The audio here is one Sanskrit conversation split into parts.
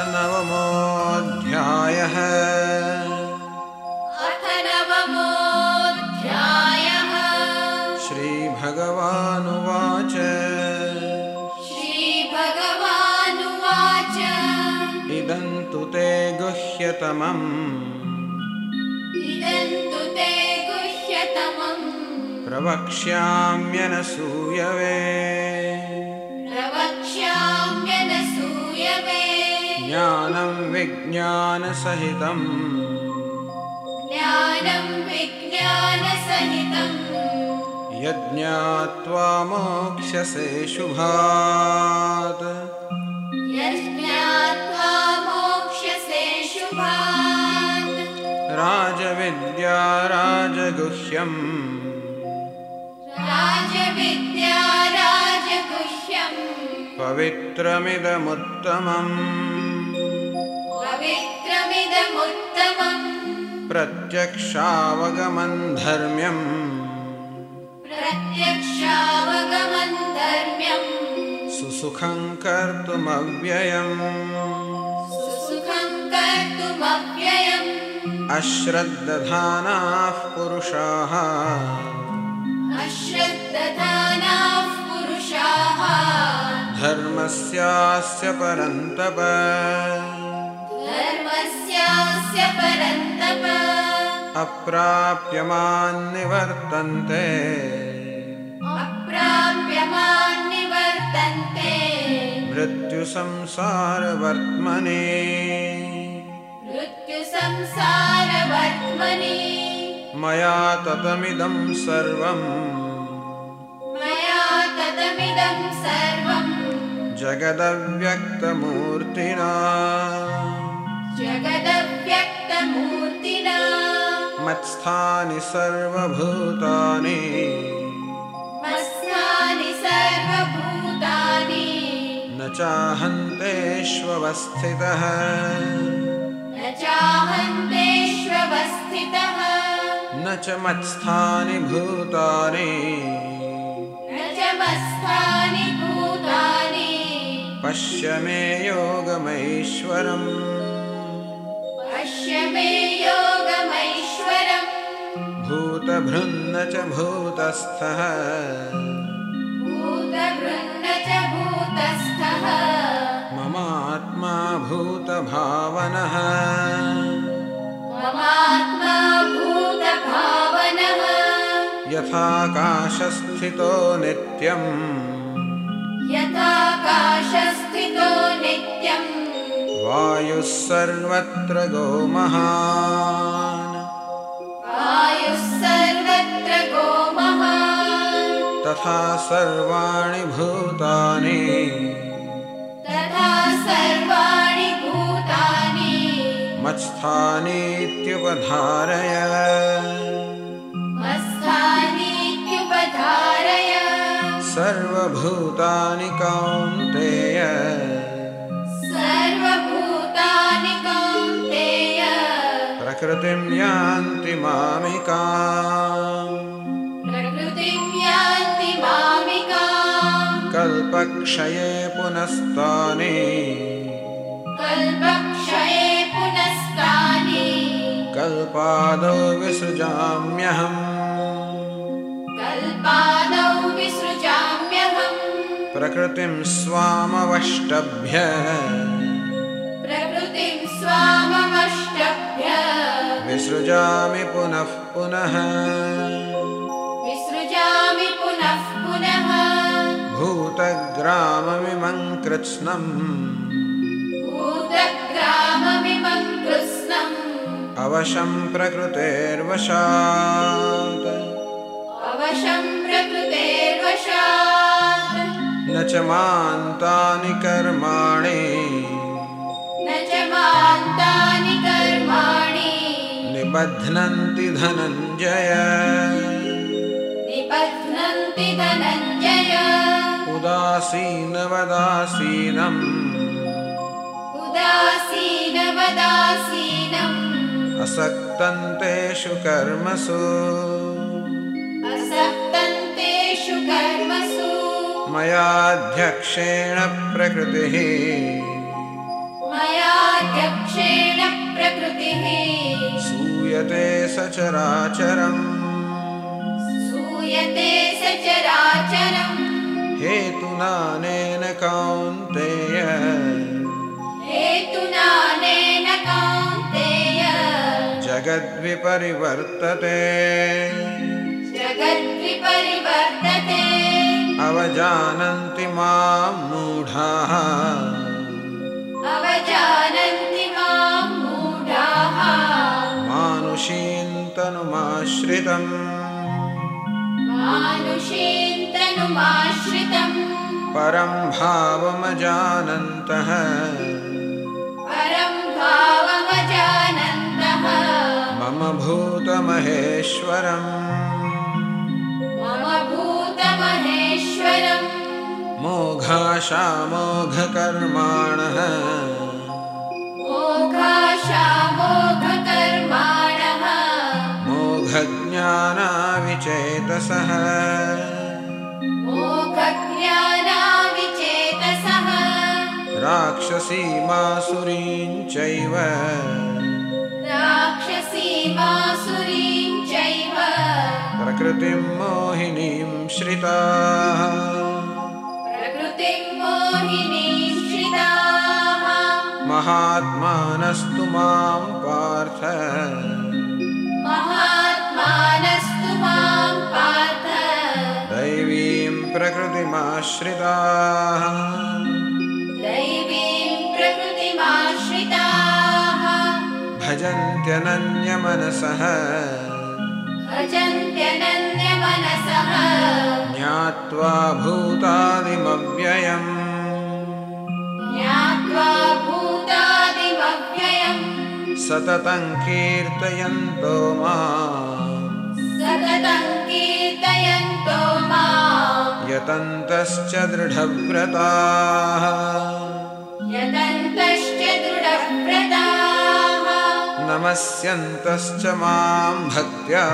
नवमोऽध्यायः। श्रीभगवानुवाच इदं तु ते गुह्यतमम् प्रवक्ष्याम्यनसूयवे ज्ञानं विज्ञानसहितम् यज्ञात्वा मोक्ष्यसे शुभात्। राजविद्या राजगुह्यम् पवित्रमिदमुत्तमम् प्रत्यक्षावगमन् धर्म्यम् सुसुखं कर्तुमव्ययम्। अश्रद्धधानाः पुरुषाः धर्मस्यास्य परन्तप अप्राप्यमान्निवर्तन्ते मृत्युसंसारवर्त्मनि। मया ततमिदं सर्वम् जगदव्यक्तमूर्तिना मत्स्थानि सर्वभूतानि न चाहन्तेष्वस्थितः। न च मत्स्थानि भूतानि पश्य मे योगमैश्वरम्। भूतभृन्न च भूतस्थः ममात्मा भूतभावनः। यथाकाशस्थितो नित्यम् वायुः सर्वत्र गोमहान् तथा सर्वाणि भूतानि मत्स्थानीत्युपधारय। सर्वभूतानि कौन्तेय प्रकृतिं यान्ति मामिकाम्। कल्पक्षये पुनस्तानि कल्पादौ विसृजाम्यहम्। प्रकृतिं स्वामवष्टभ्य विसृजामि पुनः पुनः। भूतग्राममिमं कृत्स्नम् अवशं प्रकृतेर्वशात्। न च मान्तानि कर्माणि निबध्नन्ति धनञ्जय। उदासीनवदासीनम् असक्तन्तेषु कर्मसु मयाध्यक्षेण प्रकृतिः मयाध्यक्षेण प्रकृतिः सूयते सचराचरम् सूयते सचराचरम् हेतुनानेन कौन्तेय हेतुनानेन कौन्तेय जगद्विपरिवर्तते जगद्विपरिवर्तते अवजानन्ति मां मूढाः अवजानन्ति मां मूढाः मानुषीं तनुमाश्रितम् मानुषीं तनुमाश्रितम् परं भावमजानन्तः परं भावमजानन्तः मम भूतमहेश्वरम् मम भूतमहेश्वरम् मोघाशामोघकर्माणः मोघाशामोघकर्माणः मोघज्ञानाविचेतसः मोघज्ञानाविचेतसः राक्षसीमासुरीं चैव राक्षसीमासुरीं चैव प्रकृतिं मोहिनीं श्रिताः प्रकृतिं मोहिनीं श्रिताः महात्मानस्तु मां पार्थ महात्मानस्तु मां पार्थ दैवीं प्रकृतिमाश्रिताः दैवीं प्रकृतिमाश्रिताः भजन्त्यनन्यमनसः भजन्त्यनन्यमनसः ज्ञात्वा भूतादिमव्ययम् ज्ञात्वा भूतादिमव्ययम् सततं कीर्तयन्तो माम् सततं कीर्तयन्तो माम् यतन्तश्च दृढव्रताः यतन्तश्च दृढव्रताः नमस्यन्तश्च मां भक्त्या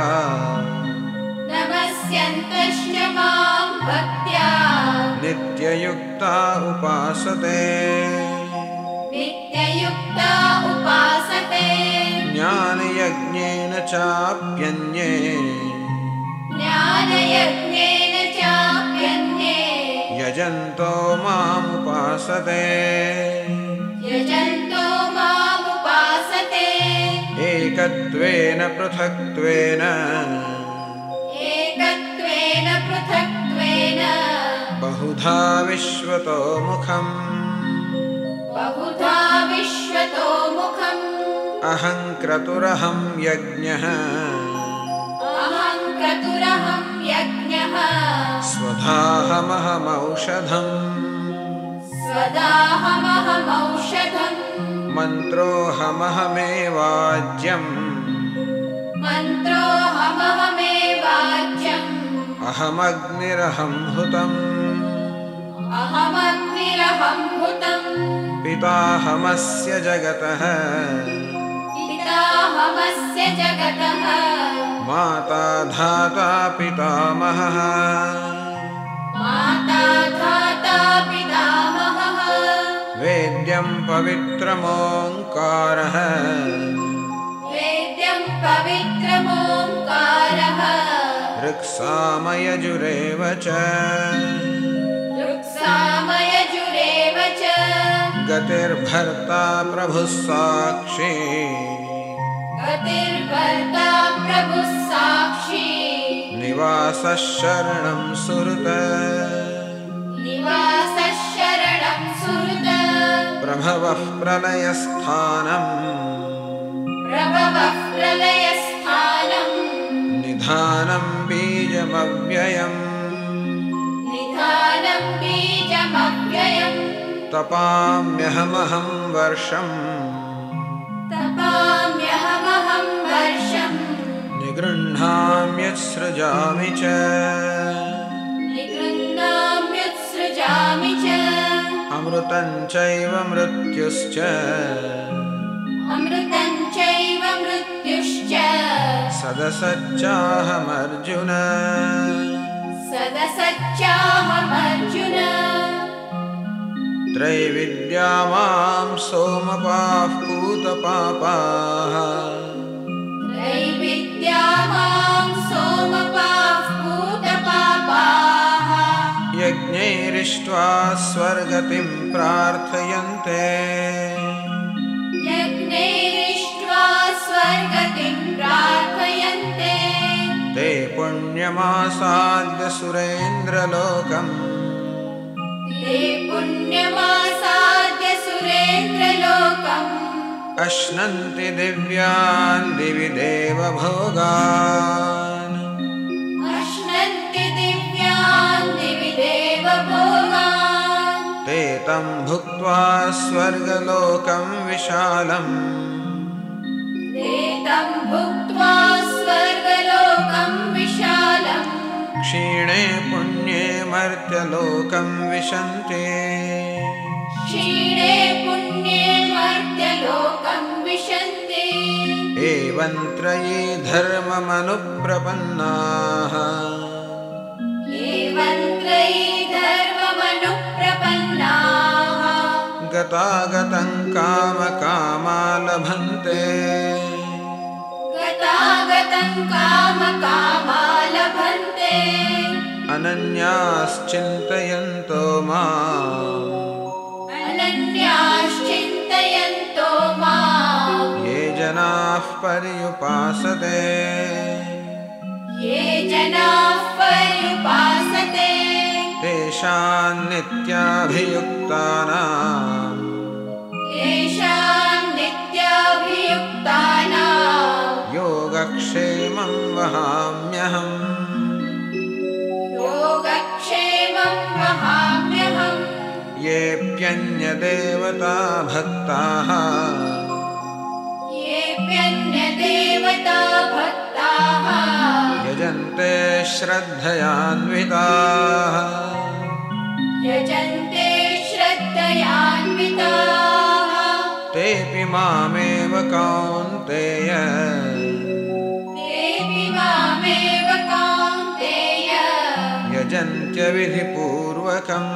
नमस्यन्तश्च मां भक्त्या नित्ययुक्ता उपासते नित्ययुक्ता उपासते ज्ञानयज्ञेन चाप्यन्ये ज्ञानयज्ञेन चाप्यन्ये यजन्तो मामुपासते यजन्तो मामुपासते एकत्वेन पृथक्त्वेन एकत्वेन पृथक्त्वेन बहुधा विश्वतो मुखम् बहुधा विश्वतो मुखम् अहं क्रतुरहं यज्ञः अहं क्रतुरहं यज्ञः स्वधाहमहमौषधम् स्वदाहमहमौषधम् मन्त्रोऽहमहमेवाज्यम् मन्त्रोऽहमहमेवाज्यम् अहमग्निरहं हुतम् अहमग्निरहं हुतम् पिताहमस्य जगतः पिताहमस्य जगतः माता धाता पितामहः माता धाता पितामहः वेद्यं पवित्रमोङ्कारः वेद्यं पवित्रमोङ्कारः ऋक्सामयजुरेव च ऋक्सामयजुरेव च गतिर्भर्ता प्रभुः साक्षी गतिर्भर्ता प्रभुः साक्षी निवासः शरणं सुहृत् निवासः शरणं सुहृत् प्रभवः प्रलयस्थानम् प्रभवः प्रलयस्थानम् निधानं बीजमव्ययम् निधानं बीजमव्ययम् तपाम्यहमहं वर्षम् तपाम्यहमहं वर्षम् निगृह्णाम्यत्सृजामि च निगृह्णाम्युत्सृजामि च अमृतं चैव मृत्युश्च अमृतं चैव मृत्युश्च त्रैविद्या मां सोमपाः पूतपापाः त्रैविद्या मां सोमपाः पूतपापाः यज्ञैरिष्ट्वा स्वर्गतिं प्रार्थयन्ते यज्ञैरिष्ट्वा स्वर्गतिं प्रार्थयन्ते ते पुण्यमासाद्य सुरेन्द्रलोकम् ते पुण्यमासाद्य सुरेन्द्रलोकम् अश्नन्ति दिव्यान् दिवि देवभोगान् अश्नन्ति दिव्यान् दिवि देवभोगान् ते तं भुक्त्वा स्वर्गलोकं विशालम् ते तं भुक्त्वा स्वर्गलोकं विशालम् क्षीणे पुण्ये मर्त्यलोकं विशन्ति क्षीणे पुण्ये मर्त्यलोकं विशन्ति एवं त्रयी धर्ममनुप्रपन्नाः एवं त्रयी धर्ममनुप्रपन्नाः गतागतं कामकामा लभन्ते गतागतं कामकामा लभन्ते अनन्याश्चिन्तयन्तो माम् अनन्याश्चिन्तयन्तो माम् ये जनाः पर्युपासते ये जनाः पर्युपासते तेषां नित्याभियुक्तानाम् तेषां नित्याभियुक्तानां योगक्षेमं वहाम्यहम् योगक्षेमं वहाम्यहम् येऽप्यन्यदेवता भक्ताः येऽप्यन्यदेवता भक्ताः यजन्ते श्रद्धयान्विताः यजन्ते श्रद्धयान्विताः तेऽपि मामेव कौन्तेय तेऽपि मामेव कौन्तेय यजन्त्यविधिपूर्वकम्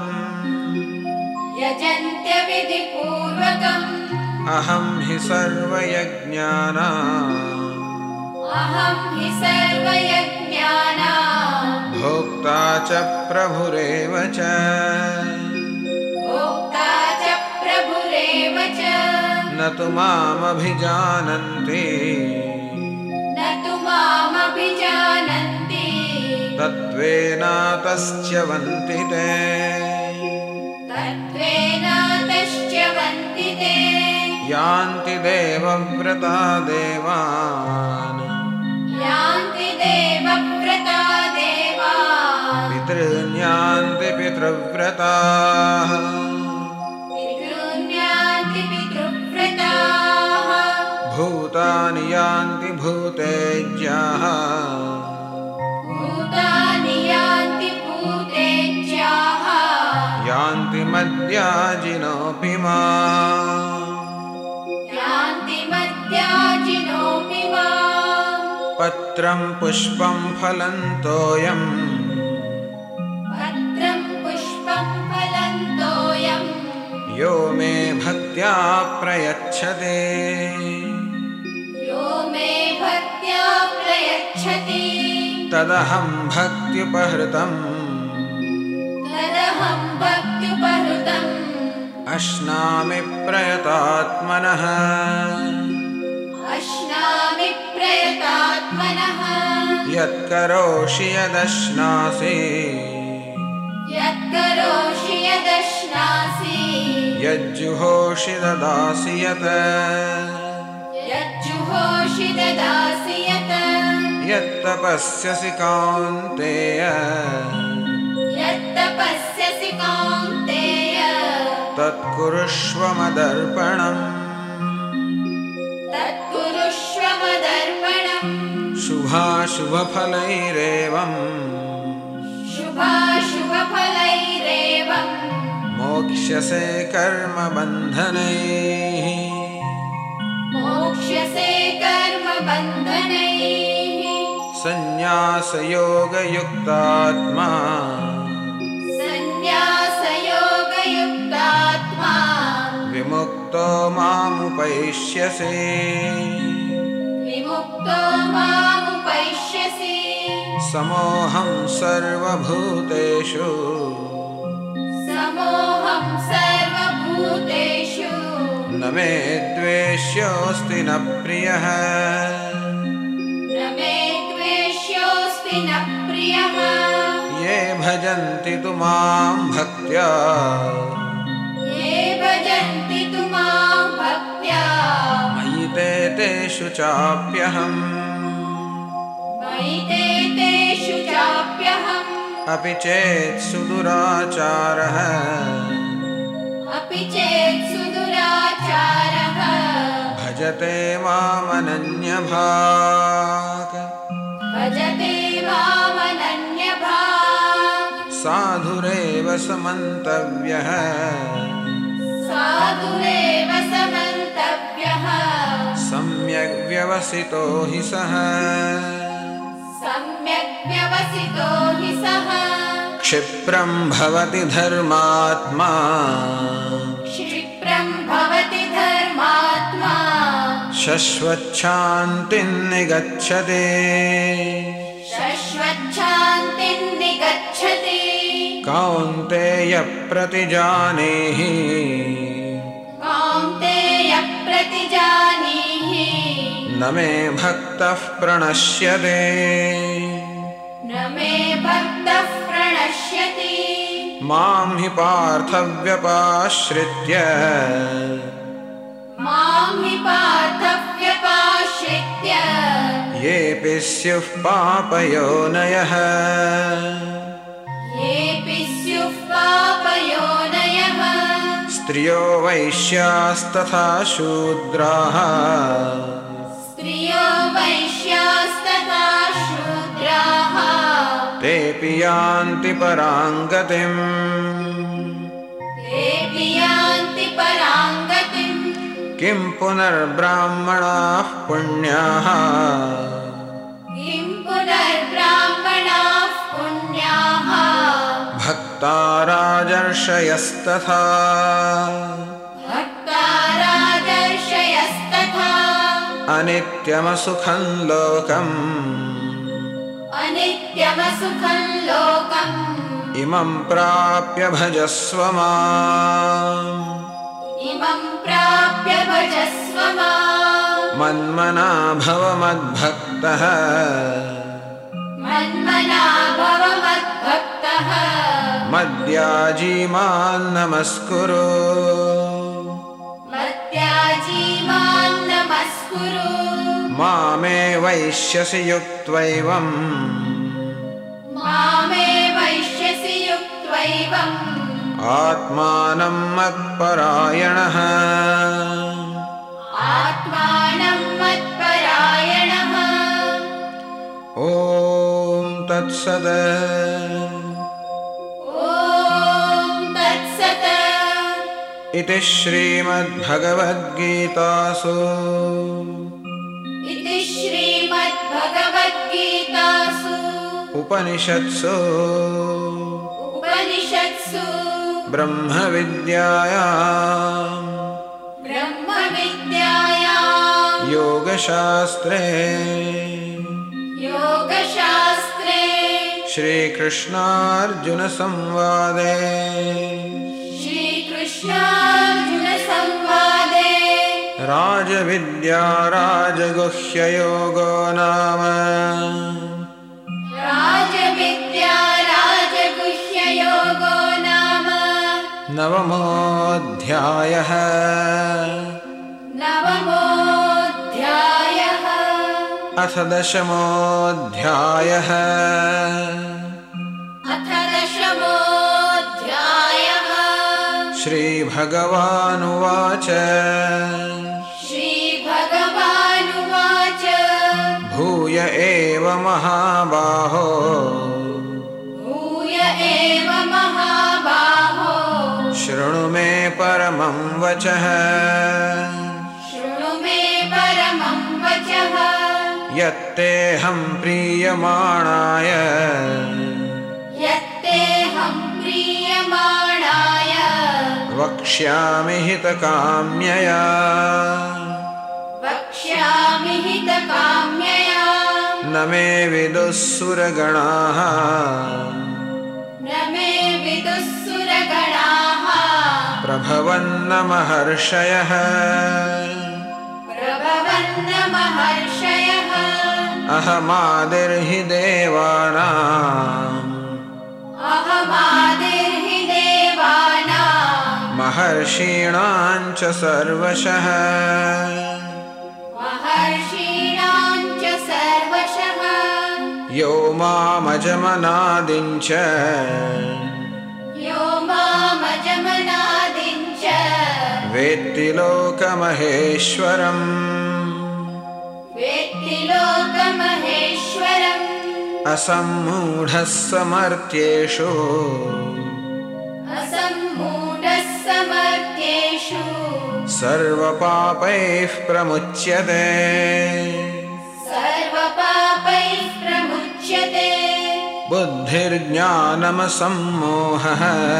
यजन्त्यविधिपूर्वकम् अहं हि सर्वयज्ञानाम् अहं हि सर्वयज्ञानां भोक्ता च प्रभुरेव च भोक्ता च प्रभुरेव च न तु मामभिजानन्ति न तु मामभिजानन्ति तत्त्वेनातश्च्यवन्ति ते तत्त्वेनातश्च्यवन्ति ते यान्ति देवव्रता देवान् यान्ति देवव्रता देवान् पितॄन् यान्ति पितृव्रताः पितॄन् यान्ति पितृव्रताः भूतानि यान्ति भूतेज्याः भूतानि यान्ति भूतेज्याः यान्ति मद्याजिनोऽपि माम् यान्ति मद्याजिनोऽपि माम् पत्रं पुष्पं फलं तोयम् पत्रं पुष्पं फलं तोयम् यो मे भक्त्या प्रयच्छते यो मे भक्त्या प्रयच्छति तदहं भक्त्युपहृतम् तदहं भक्त्युपहृतम् अश्नामि प्रयतात्मनः अश्नामि प्रयतात्मनः यत्करोषि यदश्नासि यत्करोषि यदश्नासि यज्जुहोषि ददासि यत् यज्जुहोषि ददासि यत् यत्तपस्यसि कौन्तेय यत्तपस्यसि कौन्तेय तत्कुरुष्व मदर्पणम् तत्कुरुष्व मदर्पणम् शुभाशुभफलैरेवम् शुभाशुभफलैरेवम् मोक्ष्यसे कर्मबन्धनैः मोक्ष्यसे कर्मबन्धनैः सन्न्यासयोगयुक्तात्मा सन्न्यासयोगयुक्तात्मा विमुक्तो मामुपैष्यसि विमुक्तो मामुपैष्यसि समोऽहं सर्वभूतेषु समोऽहं सर्वभूतेषु न मे द्वेष्योऽस्ति न प्रियः न मे द्वेष्योऽस्ति न प्रियः ये भजन्ति तु मां भक्त्या ये भजन्ति तु मां भक्त्या मयि ते तेषु चाप्यहम् मयि ते तेषु चाप्यहम् अपि चेत् सुदुराचारः अपि चेत् सुदुराचारः भजते मामनन्यभाक् भजते मामनन्यभाक् साधुरेव समन्तव्यः साधुरेव समन्तव्यः सम्यग् व्यवसितो हि सः सम्यक् व्यवसितो हि सः क्षिप्रं भवति धर्मात्मा क्षिप्रं भवति धर्मात्मा शश्वच्छान्तिं निगच्छति शश्वच्छान्तिं निगच्छति कौन्तेय प्रतिजानीहि कौन्तेय प्रतिजानीहि न मे भक्तः प्रणश्यते न मे भक्तः प्रणश्यति मां हि पार्थव्यपाश्रित्य मां हि पार्थव्यपाश्रित्य येऽपि स्युः पापयोनयः येऽपि स्युः पापयोनयः स्त्रियो वैश्यास्तथा शूद्राः स्त्रियो वैश्यास्तथा शूद्राः तेऽपि यान्ति परां गतिम् तेऽपि यान्ति परां गतिम् किं पुनर्ब्राह्मणाः पुण्याः किं पुनर्ब्राह्मणाः पुण्याः भक्ता राजर्षयस्तथा भक्ता राजर्षयस्तथा अनित्यमसुखं लोकम् अनित्यमसुखं लोकम् इमं प्राप्य भजस्व माम् इमं प्राप्य भजस्व माम् मन्मना भव मद्भक्तः मन्मना भव मद्भक्तः मद्याजी मां नमस्कुरु मद्याजी मां नमस्कुरु मामे वैश्यसि युक्त्वैवम् मामे वैश्यसि युक्त्वैवम् आत्मानं मत्परायणः आत्मानं मत्परायणः ॐ तत्सत् ॐ तत्सत् इति श्रीमद्भगवद्गीतासु इति श्रीमद्भगवद्गीतासु उपनिषत्सु उपनिषत्सु ब्रह्मविद्यायां ब्रह्मविद्यायां योगशास्त्रे योगशास्त्रे श्रीकृष्णार्जुनसंवादे श्रीकृष्णार्जुनसंवादे राजविद्या राजगुह्ययोगो नाम राजविद्या राजगुह्ययोगो नाम नवमोऽध्यायः नवमोऽध्यायः अथ दशमोऽध्यायः अथ दशमोऽध्यायः श्रीभगवानुवाच श्रीभगवानुवाच भूय एव महाबाहो भूय एव महाबाहो शृणु मे परमं वचः शृणु मे परमं वचः यत्तेऽहं प्रीयमाणाय यत्तेऽहं प्रीयमाणाय वक्ष्यामि हितकाम्यया वक्ष्यामि हितकाम्यया न मे विदुः सुरगणाः न मे विदुः सुरगणाः प्रभवन्न महर्षयः प्रभवन्न महर्षयः अहमादिर्हि देवानां अहमादिर्हि देवानां महर्षीणां च सर्वशः महर्षीणां च सर्वशः यो मामजमनादिं च यो मामजमनादिं च वेत्ति लोकमहेश्वरम् वेत्ति लोकमहेश्वरम् असम्मूढः समर्थ्येषु असम्मूढः समर्थ्येषु सर्वपापैः प्रमुच्यते सर्वपापैः प्रमुच्यते बुद्धिर्ज्ञानमसम्मोहः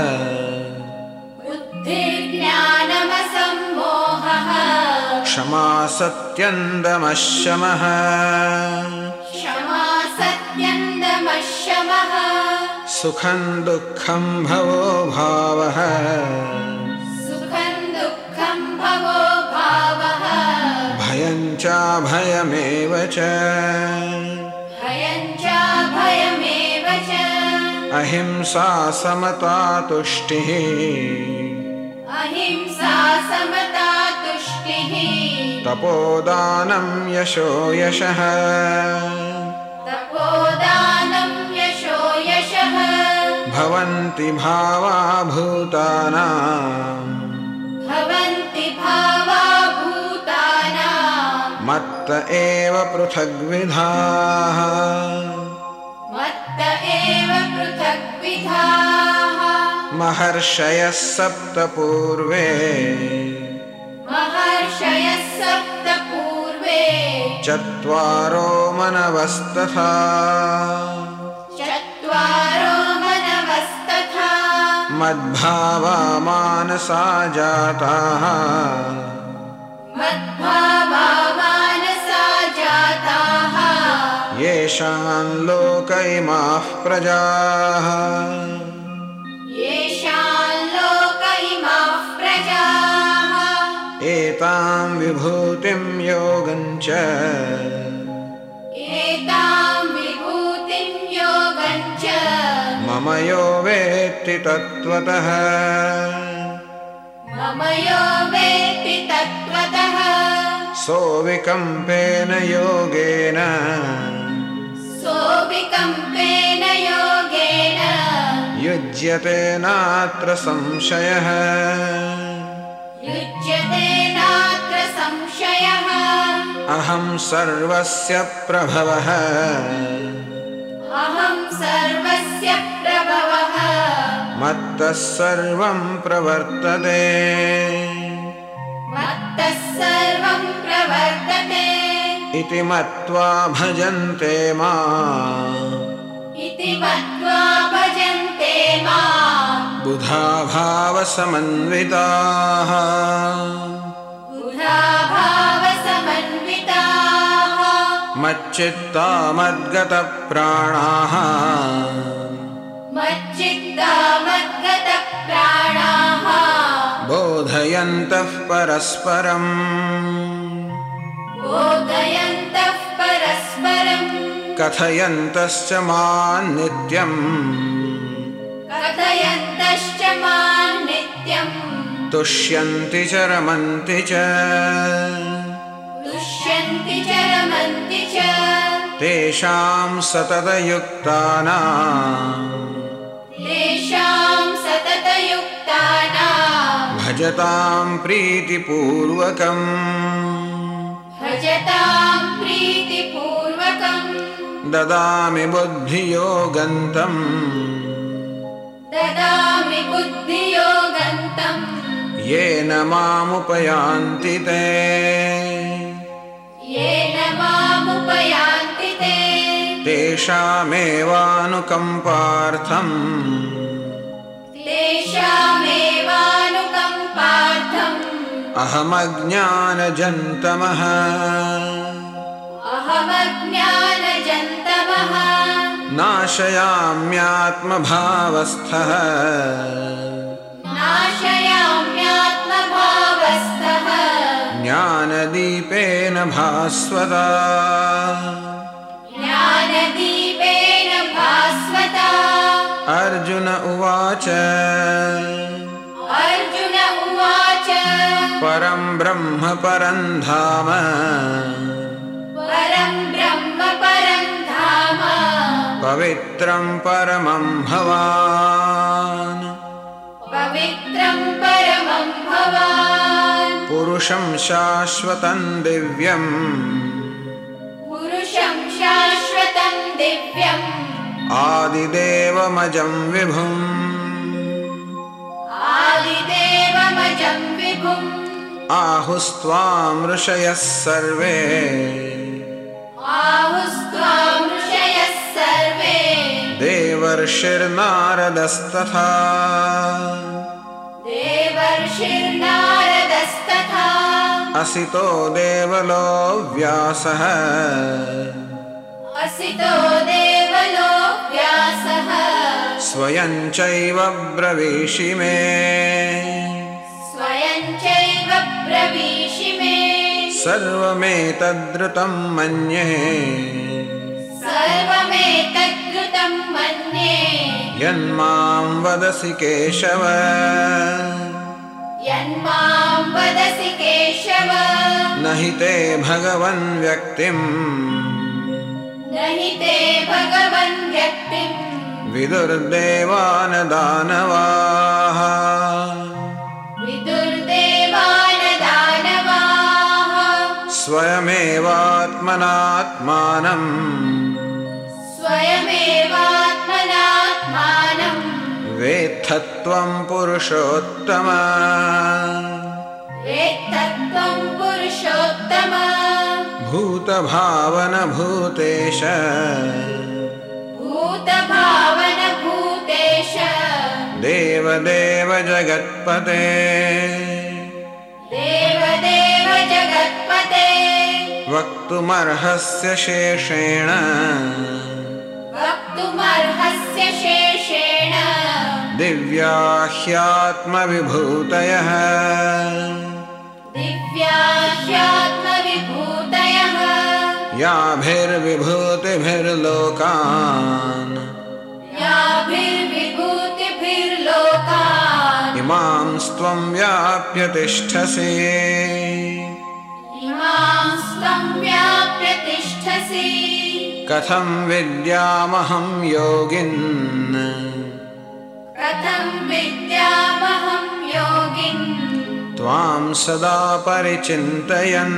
बुद्धिर्ज्ञानमसम्मोहः क्षमा सत्यं दमः शमः क्षमा सत्यं दमः शमः सुखं दुःखं भवो भावः सुखं दुःखं भवो भावः भयं चाभयमेव च भयं च भयमेव च अहिंसा समता तुष्टिः अहिंसा समता तुष्टिः तपोदानं यशो यशः तपोदानं यशो यशः भवन्ति भावा भूतानां भवन्ति भावा भूतानां मत्त एव पृथग्विधाः मत्त एव पृथग्विधाः महर्षयः सप्त पूर्वे महर्षयः सप्त पूर्वे चत्वारो मनवस्तथा चत्वारो मनवस्तथा मद्भावा मानसा जाताः मद्भावा मानसा जाताः येषां लोक इमाः प्रजाः येषां लोक इमाः प्रजाः एतां विभूतिं योगं च एतां विभूतिं योगं च मम यो वेत्ति तत्त्वतः मम यो वेत्ति तत्त्वतः सोऽविकम्पेन योगेन सोऽविकम्पेन योगेन युज्यते नात्र संशयः युज्यते नात्र संशयः अहं सर्वस्य प्रभवः अहं सर्वस्य प्रभवः मत्तः सर्वं प्रवर्तते मत्तः सर्वं प्रवर्तते इति मत्वा भजन्ते माम् इति मत्वा भजन्ते माम् बुधा भावसमन्विताः बुधा भावसमन्विताः मच्चित्ता मद्गतप्राणाः मच्चित्ता मद्गतप्राणाः बोधयन्तः परस्परम् बोधयन्तः परस्परम् कथयन्तश्च मां नित्यम् कथयन्तश्च मां नित्यम् तुष्यन्ति च रमन्ति च तुष्यन्ति च रमन्ति च तेषां सततयुक्तानां तेषां सततयुक्तानां भजतां प्रीतिपूर्वकम् भजतां प्रीतिपूर्वकम् ददामि बुद्धियोगन्तम् ददामि बुद्धियोगन्तम् येन मामुपयान्ति ते येन मामुपयान्ति ते तेषामेवानुकम्पार्थम् तेषामेवानुकम्पार्थम् पार्थम् अहमज्ञानजन्तमः अहमज्ञानजन्तमः नाशयाम्यात्मभावस्थः नाशयाम्यात्मभावस्थः ज्ञानदीपेन भास्वता ज्ञानदीपेन भास्वता। अर्जुन उवाच अर्जुन उवाच परं ब्रह्म परं धाम परं ब्रह्म परं धाम पवित्रं परमं भवान् पवित्रं परमं भवान् पुरुषं शाश्वतं दिव्यम् पुरुषं शाश्वतं दिव्यम् आदिदेवमजं विभुम् आदिदेवमजं विभुम् आहुस्त्वां ऋषयः सर्वे आहुस्त्वां ऋषयः सर्वे देवर्षिर्नारदस्तथा देवर्षिर्नारदस्तथा असितो देवलो व्यासः असितो देवलो व्यासः स्वयं चैव ब्रवीषि मे स्वयं चैव ब्रवीषि मे सर्वमेतद्रुतं मन्ये सर्वमेतद्रुतं मन्ये यन्मां वदसि केशव यन्मां वदसि केशव न हि ते भगवन् व्यक्तिम् न हि ते भगवन् व्यक्तिम् विदुर्देवान् दानवाः विदुर्देवान् दानवाः स्वयमेवात्मनात्मानं स्वयमेवात्मनात्मानं वेत्थत्वं पुरुषोत्तम वेत्तत्वं पुरुषोत्तम भूतभावन भूतेश भूतभावन भूतेश देवदेव जगत्पते देवदेव जगत्पते वक्तुमर्हस्य शेषेण वक्तुमर्हस्य शेषेण दिव्या ह्यात्मविभूतयः दिव्या ह्यात्मविभूतयः याभिर्विभूतिभिर्लोकान् याभिर्विभूतिभिर्लोकान् इमांस्त्वं व्याप्य तिष्ठसि इमांस्त्वं व्याप्य तिष्ठसि कथं विद्यामहं योगिन् कथं विद्यामहं योगिन् त्वां सदा परिचिन्तयन्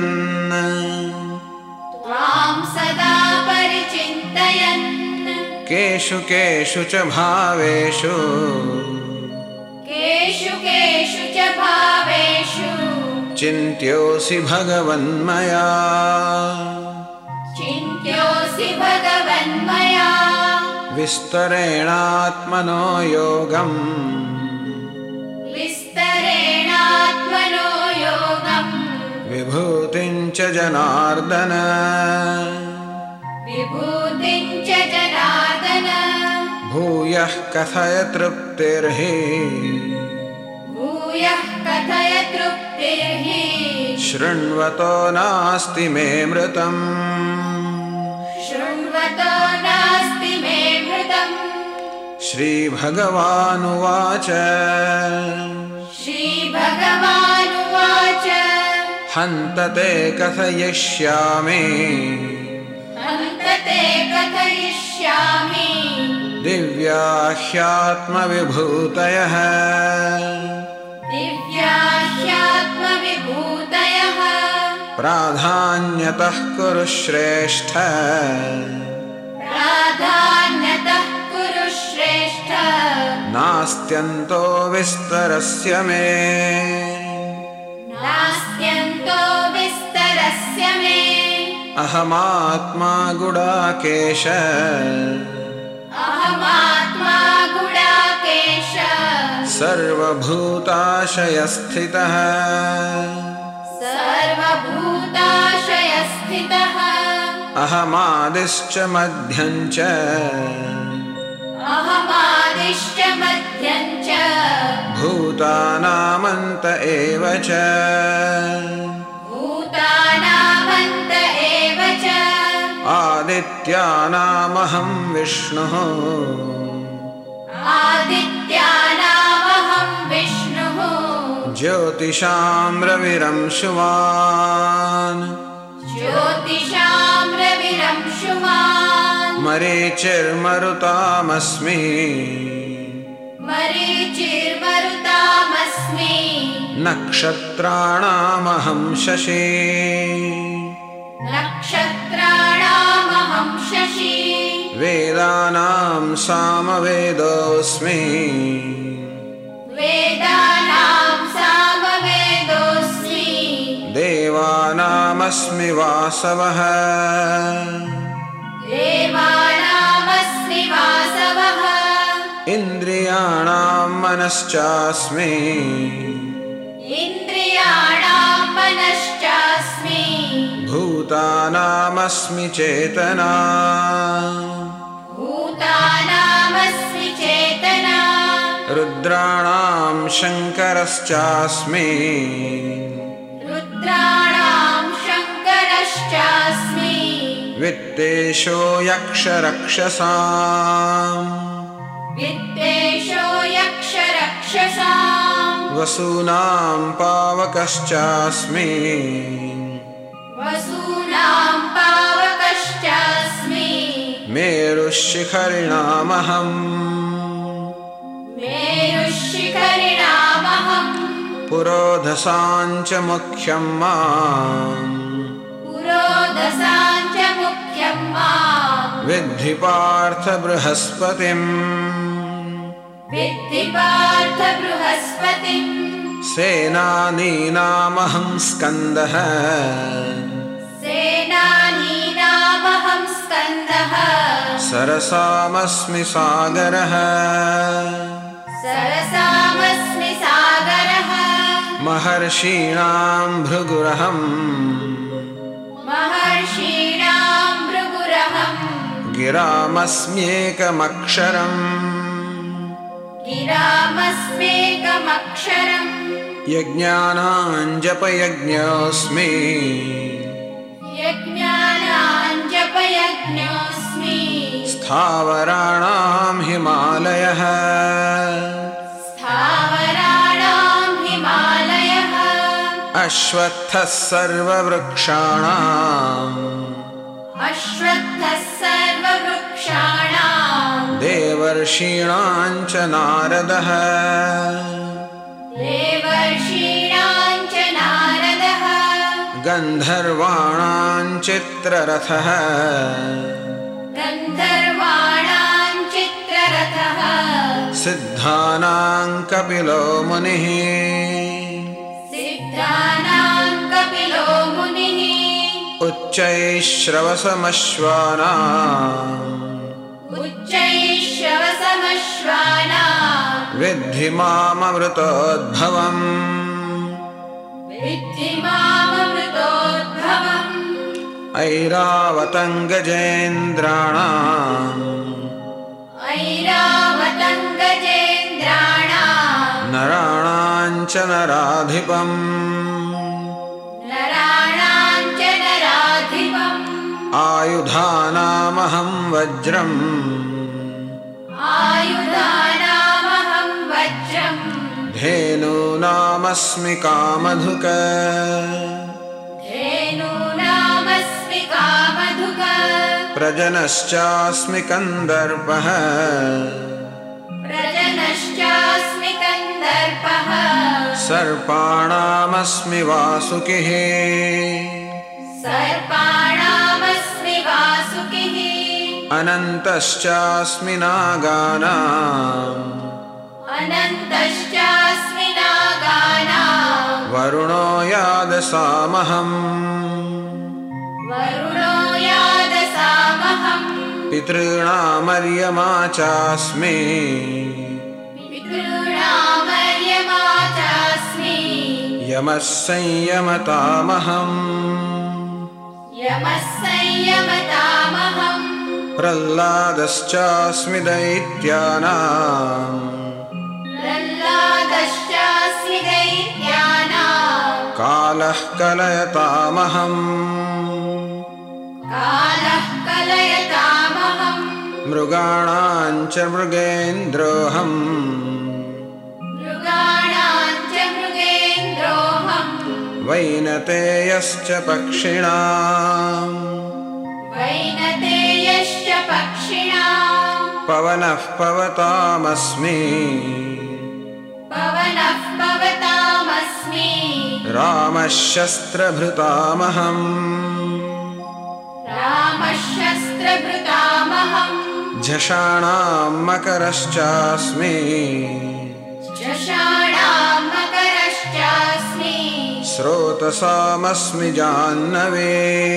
त्वां सदा परिचिन्तयन् केषु केषु च भावेषु केषु केषु च भावेषु चिन्त्योऽसि भगवन्मया चिन्त्योऽसि भगवन्मया विस्तरेणात्मनो योगम् विस्तरेणात्मनो योगम् विभूतिं च जनार्दन विभूतिं च जनार्दन भूयः कथय तृप्तिर्हि भूयः कथय तृप्तिर्हि शृण्वतो नास्ति मे मृतम् शृण्वतो नास्ति मे मृतम् श्रीभगवानुवाच श्रीभगवानुवाच हन्त ते कथयिष्यामि हन्त ते कथयिष्यामि दिव्या ह्यात्मविभूतयः दिव्या ह्यात्मविभूतयः प्राधान्यतः कुरु श्रेष्ठ प्राधान्यतः कुरु श्रेष्ठ नास्त्यन्तो विस्तरस्य मे नास्त्यन्तो विस्तरस्य मे अहमात्मा गुडाकेश अहमात्मा गुडाकेश सर्वभूताशयस्थितः सर्वभूताशयस्थितः अहमादिश्च मध्यं च अहमादिश्च मध्यं च भूतानामन्त एव च भूतानामन्त एव च आदित्यानामहं विष्णुः आदित्यानामहं विष्णुः ज्योतिषां रविरंशुमान् ज्योतिषां रविरंशुमान् मरीचिर्मरुतामस्मि मरीचिर्मरुतामस्मि नक्षत्राणामहं शशी नक्षत्राणामहं शशी वेदानां सामवेदोऽस्मि वेदानां सामवेदोऽस्मि देवानामस्मि वासवः देवानामस्मि वासवः इन्द्रियाणां मनश्चास्मि इन्द्रियाणां मनश्चास्मि भूतानामस्मि चेतना भूतानामस्मि चेतना रुद्राणां शङ्करश्चास्मि रुद्राणां शङ्करश्चास्मि वित्तेषो यक्षरक्षसाम् वित्तेषो यक्षरक्षसाम् वसूनां पावकश्चास्मि वसूनां पावकश्चास्मि मेरुशिखरिणामहम् मेरुशिखरिणामहम् पुरोधसां च मुख्यं माम् पुरोधसां च मुख्यं माम् विद्धि पार्थ बृहस्पतिम् विद्धि पार्थ बृहस्पतिम् सेनानीनामहं स्कन्दः सेनानीनामहं स्कन्दः सरसामस्मि सागरः सरसामस्मि सागरः महर्षीणां भृगुरहम् महर्षीणां भृगुरहम् गिरामस्म्येकमक्षरम् गिरामस्मेकमक्षरम् यज्ञानां जपयज्ञोऽस्मि यज्ञानां जपयज्ञोऽस्मि स्थावराणां हिमालयः स्थावराणां हिमालयः अश्वत्थः सर्ववृक्षाणाम् अश्वत्थः सर्ववृक्षाणां देवर्षीणां च नारदः देवर्षीणां च नारदः गन्धर्वाणां चित्ररथः गन्धर्वाणां चित्ररथः सिद्धानां कपिलो मुनिः सिद्धानां कपिलो मुनिः उच्चैश्रवसमश्वानाम् उच्चैश्रवसमश्वानां विद्धि माममृतोद्भवम् विद्धि माममृतोद्भवम् ऐरावतं गजेन्द्राणाम् ऐरावतं गजेन्द्राणां नराणां च नराधिपम् नराणां च नराधिपम् आयुधानामहं वज्रम् आयुधानामहं वज्रम् धेनूनामस्मि कामधुक धेनूनामस्मि कामधुक प्रजनश्चास्मि कन्दर्पः प्रजनश्चास्मि कन्दर्पः सर्पाणामस्मि वासुकिः सर्पाणामस्मि वासुकिः अनन्तश्चास्मि नागानाम् अनन्तश्चास्मि नागानां वरुणो यादसामहम् वरुणो यादसामहम् पितॄणामर्यमा चास्मि पितॄणामर्यमा संयमा चास्मि यमः संयमतामहम् यमः संयमतामहम् प्रह्लादश्चास्मि दैत्यानां प्रह्लादश्चास्मि दैत्यानां कालः कलयतामहम् कालः कलयतामहम् मृगाणां च मृगेन्द्रोऽहम् मृगाणां च मृगेन्द्रोऽहम् वैनतेयश्च पक्षिणाम् वैनतेयश्च पक्षिणाम् पवनः पवतामस्मि पवनः पवतामस्मि रामः शस्त्रभृतामहम् रामः शस्त्रभृतामहम् झषाणां मकरश्चास्मि झषाणां मकरश्चास्मि स्रोतसामस्मि जाह्नवी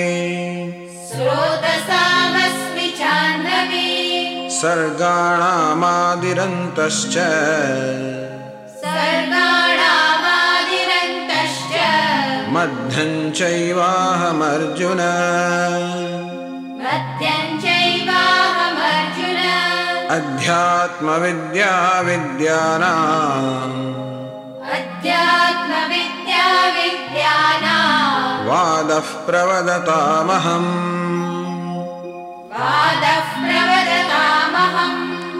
स्रोतसामस्मि जाह्नवी सर्गाणामादिरन्तश्च सर्गाणामादिरन्तश्च मध्यं चैवाहमर्जुन मध्यं चैवाहमर्जुन अध्यात्मविद्या विद्यानाम् अध्यात्मविद्या विद्यानां वादः प्रवदतामहम् वादः प्रवदतामहम्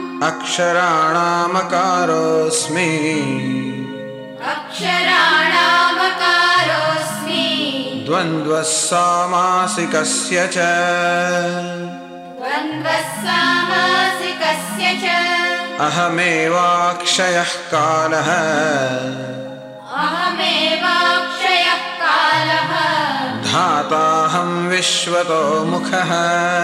अक्षराणामकारोऽस्मि अक्षराणामकारोऽस्मि द्वन्द्वः सामासिकस्य च द्वन्द्वः सामासिकस्य च अहमेवाक्षयः कालः अहमेवाक्षयः कालः धाताहं विश्वतो मुखः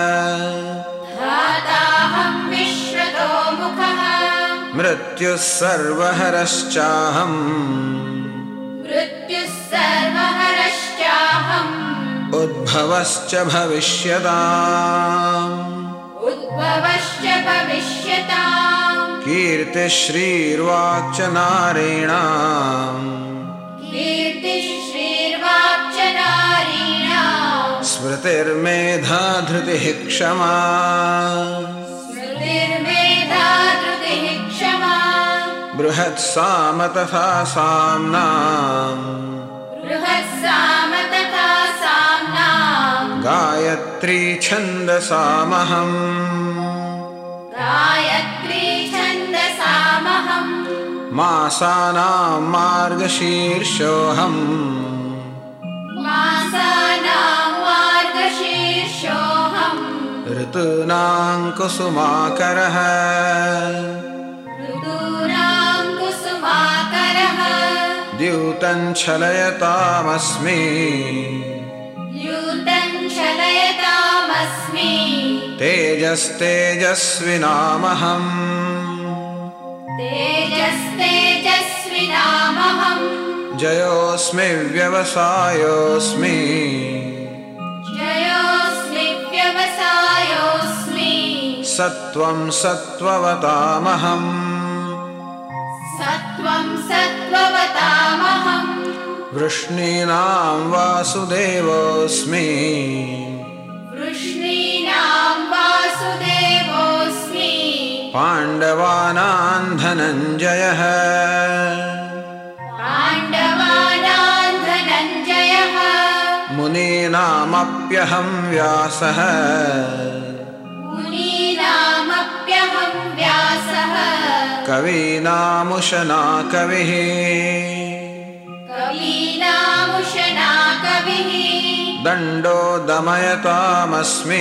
धाताहं विश्वतो मुखः मृत्युः सर्वहरश्चाहम् मृत्युः सर्वहरश्चाहम् उद्भवश्च भविष्यताम् उद्भवश्च भविष्यताम् कीर्तिश्रीर्वाक्च नारीणाम् कीर्तिश्रीर्वाक्च नारीणाम् स्मृतिर्मेधा धृतिः क्षमा स्मृतिर्मेधा धृतिः क्षमा बृहत्साम तथा साम्नाम् बृहत्साम तथा साम्नाम् गायत्री छन्दसामहम् गायत्री छन्दसामहम् मासानां मार्गशीर्षोऽहम् मासानां मार्गशीर्षोऽहम् ऋतूनां कुसुमाकरः ऋतूनां कुसुमाकरः द्यूतं छलयतामस्मि द्यूतं छलयतामस्मि तेजस्तेजस्विनामहम् तेजस्तेजस्विनामहम् जयोऽस्मि व्यवसायोऽस्मि जयोऽस्मि व्यवसायोऽस्मि सत्त्वं सत्त्ववतामहम् सत्त्वं सत्त्ववतामहम् वृष्णीनां वासुदेवोऽस्मि वृष्णीनां वासुदेवोऽस्मि पाण्डवानां धनञ्जयः पाण्डवानां धनञ्जयः मुनीनामप्यहं व्यासः मुनीनामप्यहं व्यासः कवीनामुशना कविः कवीनामुशना कविः दण्डो दमयतामस्मि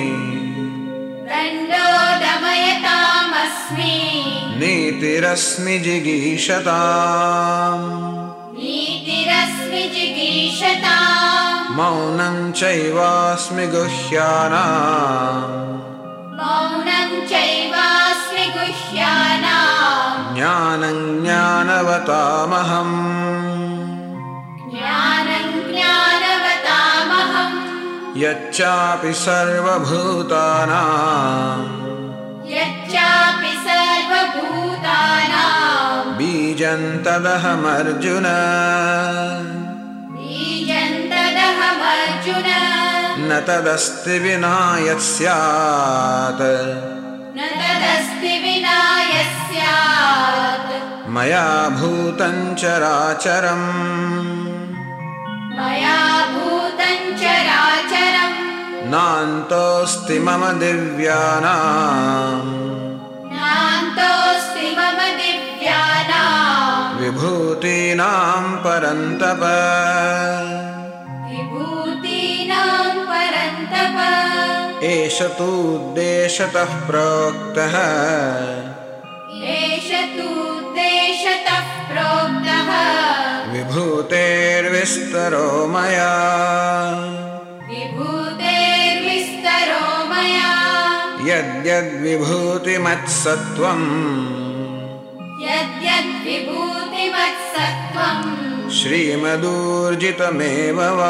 दण्डो दमयतामस्मि नीतिरस्मि जिगीषताम् नीतिरस्मि जिगीषताम् मौनं चैवास्मि गुह्यानाम् मौनं चैवास्मि गुह्यानाम् ज्ञानं ज्ञानवतामहम् ज्ञानं ज्ञानवतामहम् यच्चापि सर्वभूतानां यच्चापि सर्वभूतानां बीजरूपेण बीजन्तदहमर्जुन बीजन्तदहमर्जुन न तदस्ति विना यत्स्यात् न तदस्ति विना यस्यात् मया भूतं चराचरम् मया भूतं चराचरम् नान्तोऽस्ति मम दिव्यानाम् नान्तोऽस्ति मम दिव्यानां विभूतीनां परन्तप विभूतीनां परन्तप एष तु देशतः प्रोक्तः एष तु देशतः प्रोक्तः विभूतेर्विस्तरो मया विभूतेर्विस्तरो मया यद्यद्विभूतिमत्सत्त्वम् यद्यद्विभूतिमत्सत्त्वम् श्रीमदूर्जितमेव वा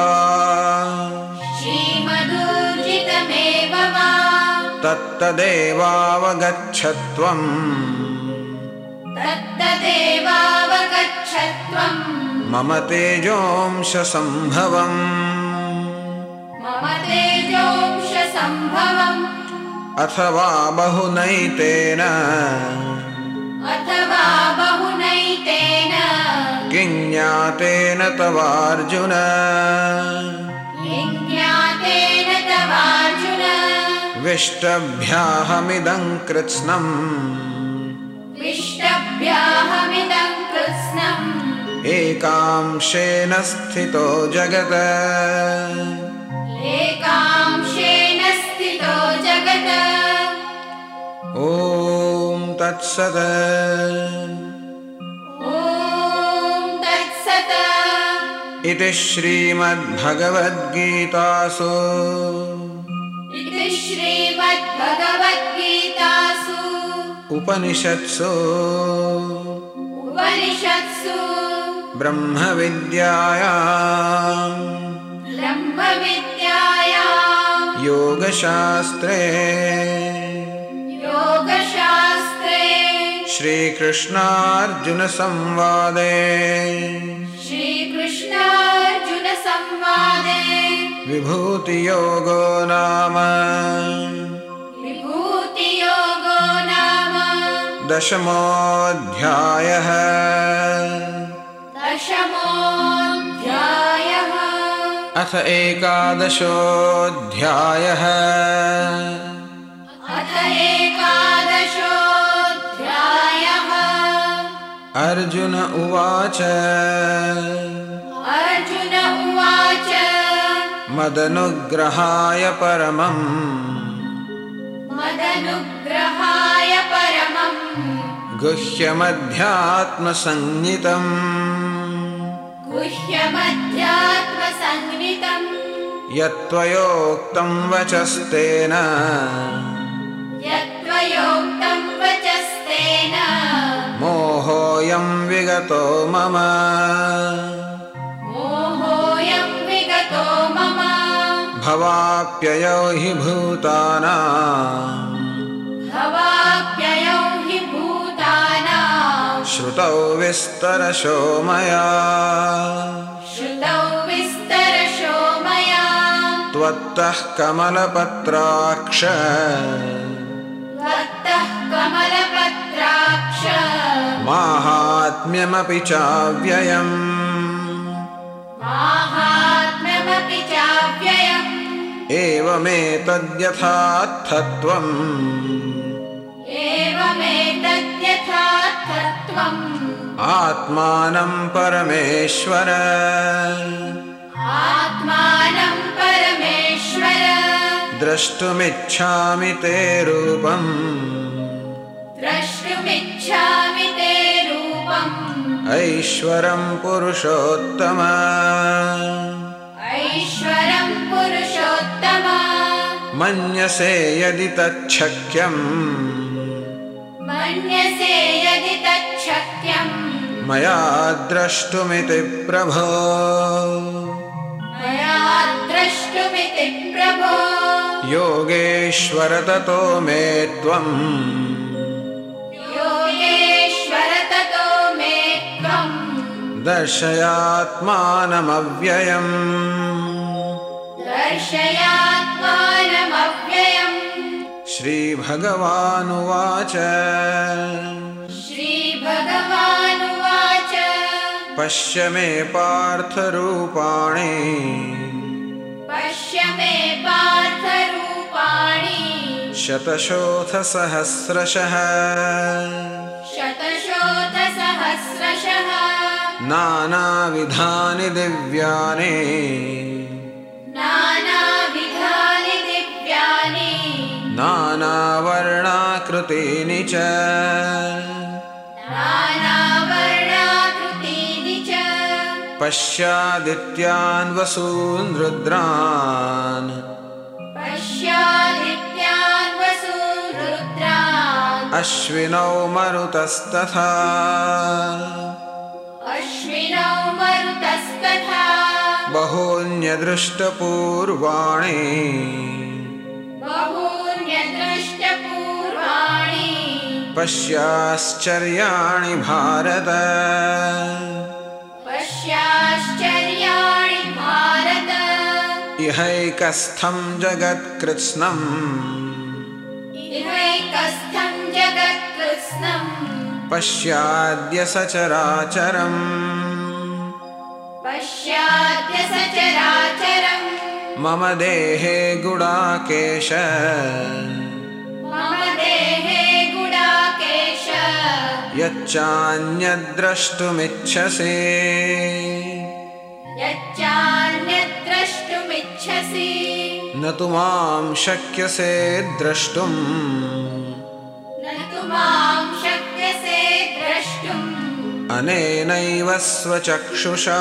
श्रीमदूर्जितमेव वा तत्तदेवावगच्छत्वम् तत्तदेवावगच्छत्वम् मम तेजोंशसम्भवम् मम तेजोंशसम्भवम् अथवा बहुनैतेन अथवा बहुनैतेन किं ज्ञातेन तवार्जुन ज्ञातेन तवार्जुन विष्टभ्याहमिदं कृत्स्नम् विष्टभ्याहमिदं कृत्स्नम् एकांशेन स्थितो जगत् एकांशेन स्थितो जगत् ॐ तत्सत् ॐ तत्सत् इति श्रीमद्भगवद्गीतासु इति श्रीमद्भगवद्गीतासु उपनिषत्सु उपनिषत्सु ब्रह्मविद्यायां ब्रह्मविद्यायां योगशास्त्रे योगशास्त्रे श्रीकृष्णार्जुनसंवादे श्रीकृष्णार्जुनसंवादे विभूतियोगो नाम विभूतियोगो नाम दशमोऽध्यायः दशमोऽध्यायः अथ एकादशोऽध्यायः अथ एकादशोऽध्यायः अर्जुन उवाच अर्जुन उवाच मदनुग्रहाय परमम् मदनुग्रहाय परमम् गुह्यमध्यात्मसंज्ञितम् गुह्यमध्यात्मसंज्ञितम् यत्त्वयोक्तं वचस्तेन यत्त्वयोक्तं वचस्तेन मोहोऽयं विगतो मम मोहोऽयं विगतो मम भवाप्ययौ हि भूतानां भवाप्ययौ हि भूतानां श्रुतौ विस्तरशो मया श्रुतौ विस्तरशो मया त्वत्तः कमलपत्राक्ष त्वत्तः कमलपत्राक्ष माहात्म्यमपि चाव्ययम् माहात्म्यमपि चाव्ययम् एवमेतद्यथार्थत्वम् एवमेतद्यथार्थत्वम् आत्मानं परमेश्वर आत्मानं परमेश्वर द्रष्टुमिच्छामि ते रूपम् द्रष्टुमिच्छामि ते रूपम् ऐश्वरं पुरुषोत्तम ऐश्वरं पुरुषोत्तम मन्यसे यदि तच्छक्यम् मन्यसे यदि तच्छक्यम् मया द्रष्टुमिति प्रभो मया द्रष्टुमिति प्रभो योगेश्वर ततो मे त्वम् योगेश्वर ततो मे दर्शयात्मानमव्ययम् दर्शयात्मानमव्ययम् श्रीभगवानुवाच श्रीभगवानुवाच पश्य मे पार्थरूपाणि पश्य मे पार्थरूपाणि शतशोथसहस्रशः शतशोथसहस्रशः नानाविधानि दिव्यानि नानाविधानि दिव्यानि नानावर्णाकृतीनि च नानावर्णाकृतीनि च पश्यादित्यान् वसून् रुद्रान् पश्यादित्यान् वसून् रुद्रान् अश्विनौ मरुतस्तथा अश्विनौ मरुतस्तथा बहून्यदृष्टपूर्वाणि बहून्यदृष्टपूर्वाणि पश्याश्चर्याणि भारत पश्याश्चर्याणि भारत इहैकस्थं जगत्कृत्स्नम् इहैकस्थं जगत्कृत्स्नम् पश्याद्य सचराचरम् पश्याद्य सचराचरम् मम देहे गुडाकेश मम देहे गुडाकेश यच्चान्यद्द्रष्टुमिच्छसि यच्चान्यद्द्रष्टुमिच्छसि न तु मां शक्यसे द्रष्टुम् न तु मां शक्यसे द्रष्टुम् अनेनैव स्वचक्षुषा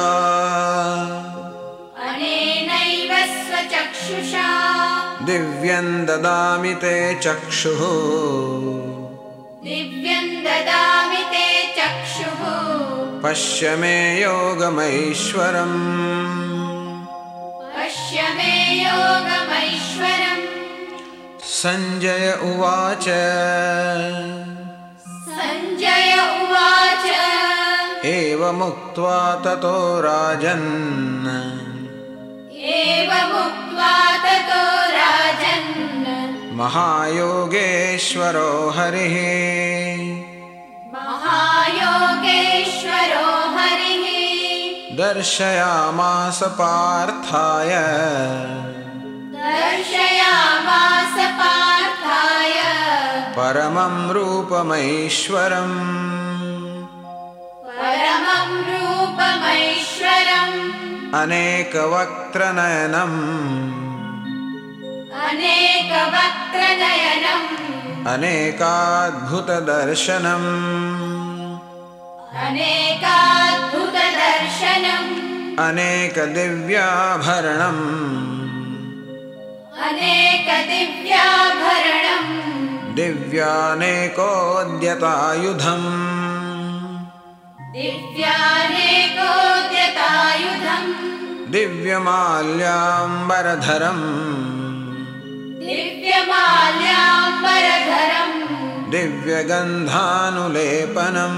अनेनैव स्वचक्षुषा दिव्यं ददामि ते चक्षुः दिव्यं ददामि ते चक्षुः पश्य मे योगमैश्वरम् पश्य मे योगमैश्वरम् सञ्जय उवाच सञ्जय उवाच एवमुक्त्वा ततो राजन् एवमुक्त्वा ततो राजन् महायोगेश्वरो हरिः महायोगेश्वरो हरिः दर्शयामास पार्थाय दर्शयामास पार्थाय परमं रूपमैश्वरम् परमं रूपमैश्वरम् अनेकवक्त्रनयनम् अनेकवक्त्रनयनम् अनेकाद्भुतदर्शनम् अनेकाद्भुतदर्शनम् अनेकदिव्याभरणम् अनेकदिव्याभरणम् दिव्यानेकोद्यतायुधम् दिव्यानेकोद्यतायुधम् दिव्यमाल्याम्बरधरम् दिव्यमाल्याम्बरधरम् दिव्यगन्धानुलेपनम्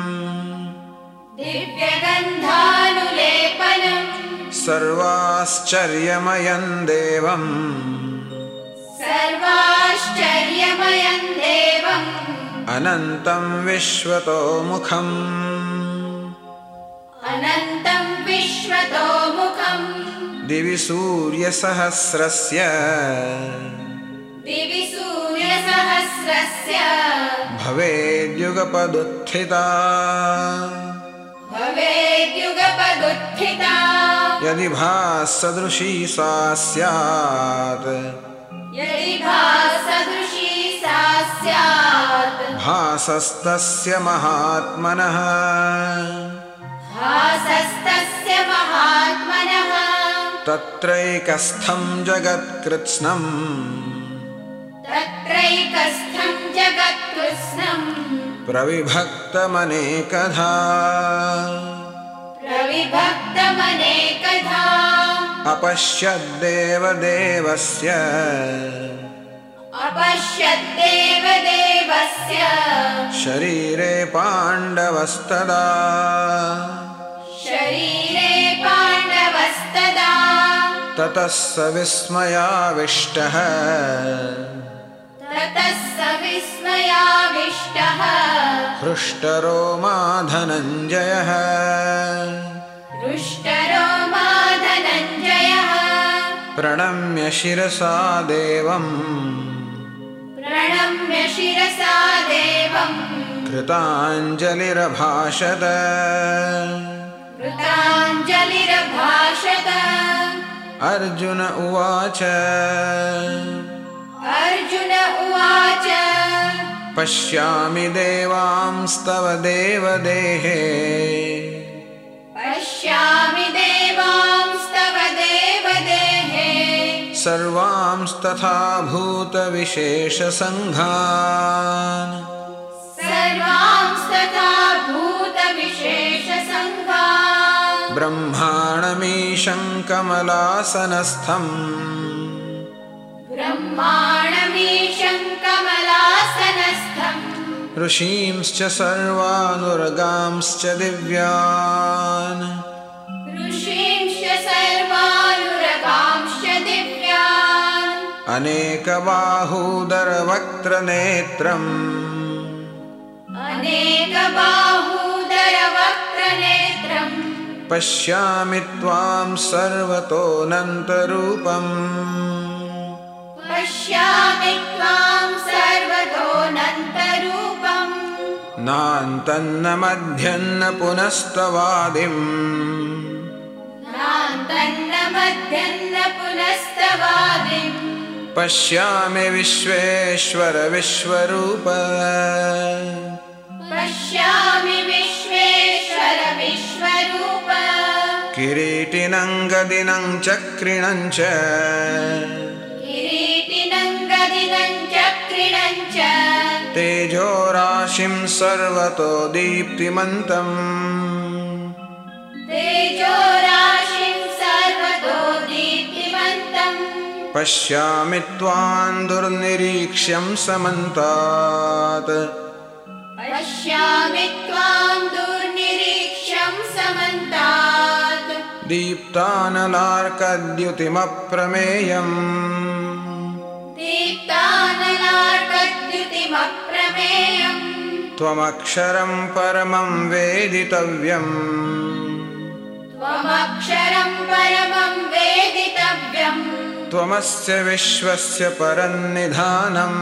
दिव्यगन्धानुलेपनम् सर्वाश्चर्यमयं देवम् सर्वाश्चर्यमयम् देवम् अनन्तं विश्वतोमुखम् अनन्तं विश्वतोमुखम् दिवि सूर्यसहस्रस्य दिवि सूर्यसहस्रस्य भवेद्युगपदुत्थिता भवेद्युगपदुत्थिता यदि भासदृशी सा स्यात् यदि भासदृशी सा स्यात् भासस्तस्य महात्मनः भासस्तस्य महात्मनः तत्रैकस्थं जगत्कृत्स्नम् तत्रैकस्थं जगत्कृत्स्नम् प्रविभक्तमनेकधा प्रविभक्तमनेकधा अपश्यद्देवदेवस्य अपश्यद्देवदेवस्य शरीरे पाण्डवस्तदा ततः स विस्मयाविष्टः हृष्टरोमा धनञ्जयः प्रणम्य शिरसा देवम् कृताञ्जलिरभाषत अर्जुन उवाच पश्यामि देवांस्तव देवदेहे सर्वांस्तथा भूतविशेषसङ्घान् ब्रह्माणमीशं कमलासनस्थम् ऋषींश्च सर्वानुरगांश्च दिव्यान् अनेकबाहूदरवक्त्रनेत्रम् पश्यामि त्वां सर्वतोऽनन्तरूपम् नान्तन्न मध्यन्न पुनस्तवादिम् पश्यामि विश्वेश्वर विश्वरूप किरीटिनं गदिनं चक्रिणं च तेजोराशिं सर्वतो दीप्तिमन्तम् पश्यामि त्वां दुर्निरीक्ष्यं समन्तात् दीप्तानलार्कद्युतिमप्रमेयम् त्वमक्षरं परमं वेदितव्यम् त्वमस्य विश्वस्य परन्निधानम्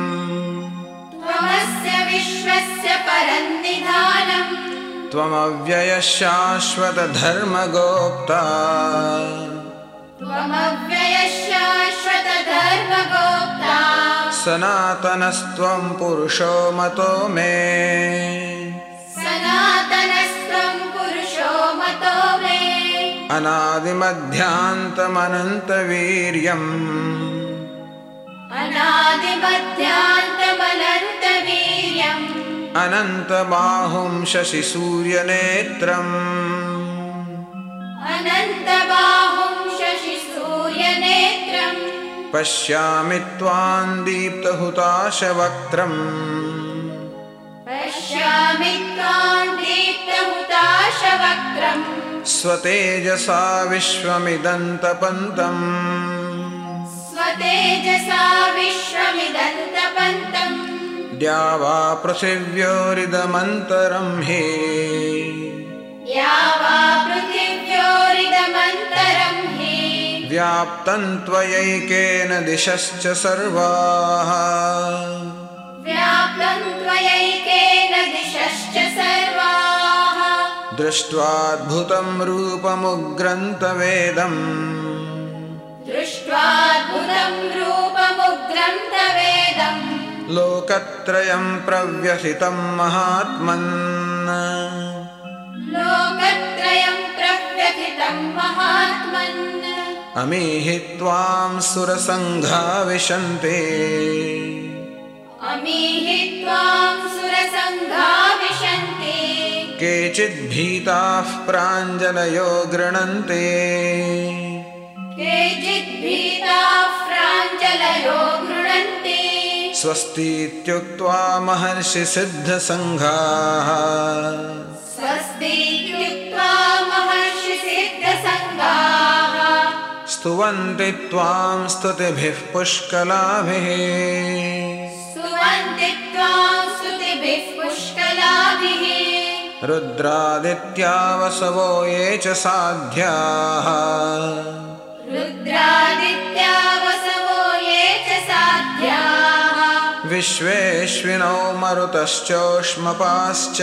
त्वमव्ययः शाश्वतधर्मगोप्ता सनातनस्त्वं पुरुषो मतो मे अनादिमध्यान्तमनन्तवीर्यम् अनन्तबाहुं शशिसूर्यनेत्रम् पश्यामि त्वां दीप्तहुताशवक्त्रम् स्वतेजसा विश्वमिदन्तपन्तम् द्यावा पृथिव्योरिदमन्तरं हि व्याप्तं त्वयैकेन दिशश्च सर्वाः दृष्ट्वाद्भुतं रूपमुग्रन्थवेदम् लोकत्रयं प्रव्यथितं महात्मन् अमीहि त्वां सुरसङ्घा विशन्ते केचिद्भीताः प्राञ्जलयो गृणन्ते स्वस्तीत्युक्त्वा महर्षिसिद्धसङ्घाः स्तुवन्ति त्वां स्तुतिभिः पुष्कलाभिः स्तुवन्ति त्वां स्तुतिभिः पुष्कलाभिः रुद्रादित्या वसवो ये च साध्याः रुद्रादित्या वसवो ये च साध्याः विश्वेश्विनौ मरुतश्चोष्मपाश्च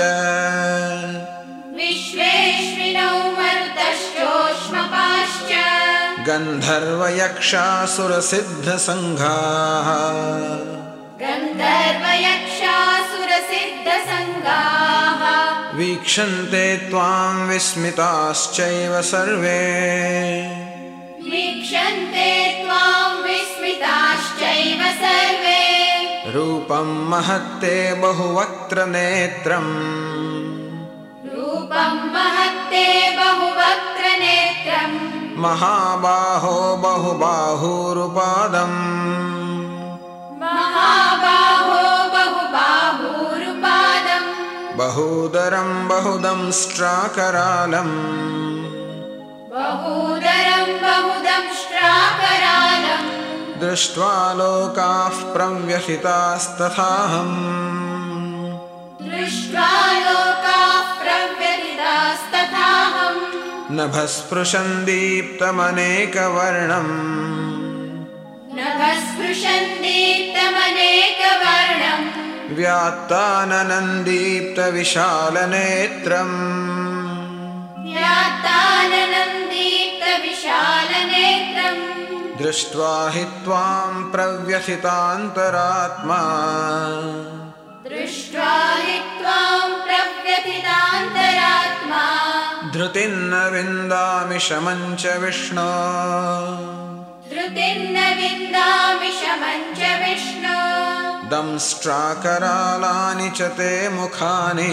विश्वेश्विनौ मरुतश्चोष्मपाश्च गन्धर्वयक्षासुरसिद्धसङ्घाः गन्धर्वयक्षासुरसिद्धसङ्घाः वीक्षन्ते त्वां विस्मिताश्चैव सर्वे वीक्षन्ते त्वां विस्मिताश्चैव सर्वे रूपं महत्ते बहुवक्त्रनेत्रम् रूपं महत्ते बहुवक्त्रनेत्रम् महाबाहो बहुबाहुरुपादम् महाबाहो बहुबाहुरुपादम् बहूदरं बहुदंष्ट्राकरालम् बहूदरं बहुदंष्ट्राकरालम् दृष्ट्वा लोकाः प्रव्यथितास्तथाहम् दृष्ट्वा लोकाः प्रव्यथितास्तथाहम् नभस्पृशन् दीप्तमनेकवर्णम् नभस्पृशन् दीप्तमनेकवर्णम् व्यात्ताननं दीप्तविशालनेत्रम् व्यात्ताननं दीप्तविशालनेत्रम् दृष्ट्वा हि त्वां प्रव्यथितान्तरात्मा दृष्ट्वा हि त्वां प्रव्यथितान्तरात्मा धृतिन्न विन्दामि शमं च विष्णो धृतिर्न विन्दामि शमं च विष्णो दंष्ट्राकरालानि च ते मुखानि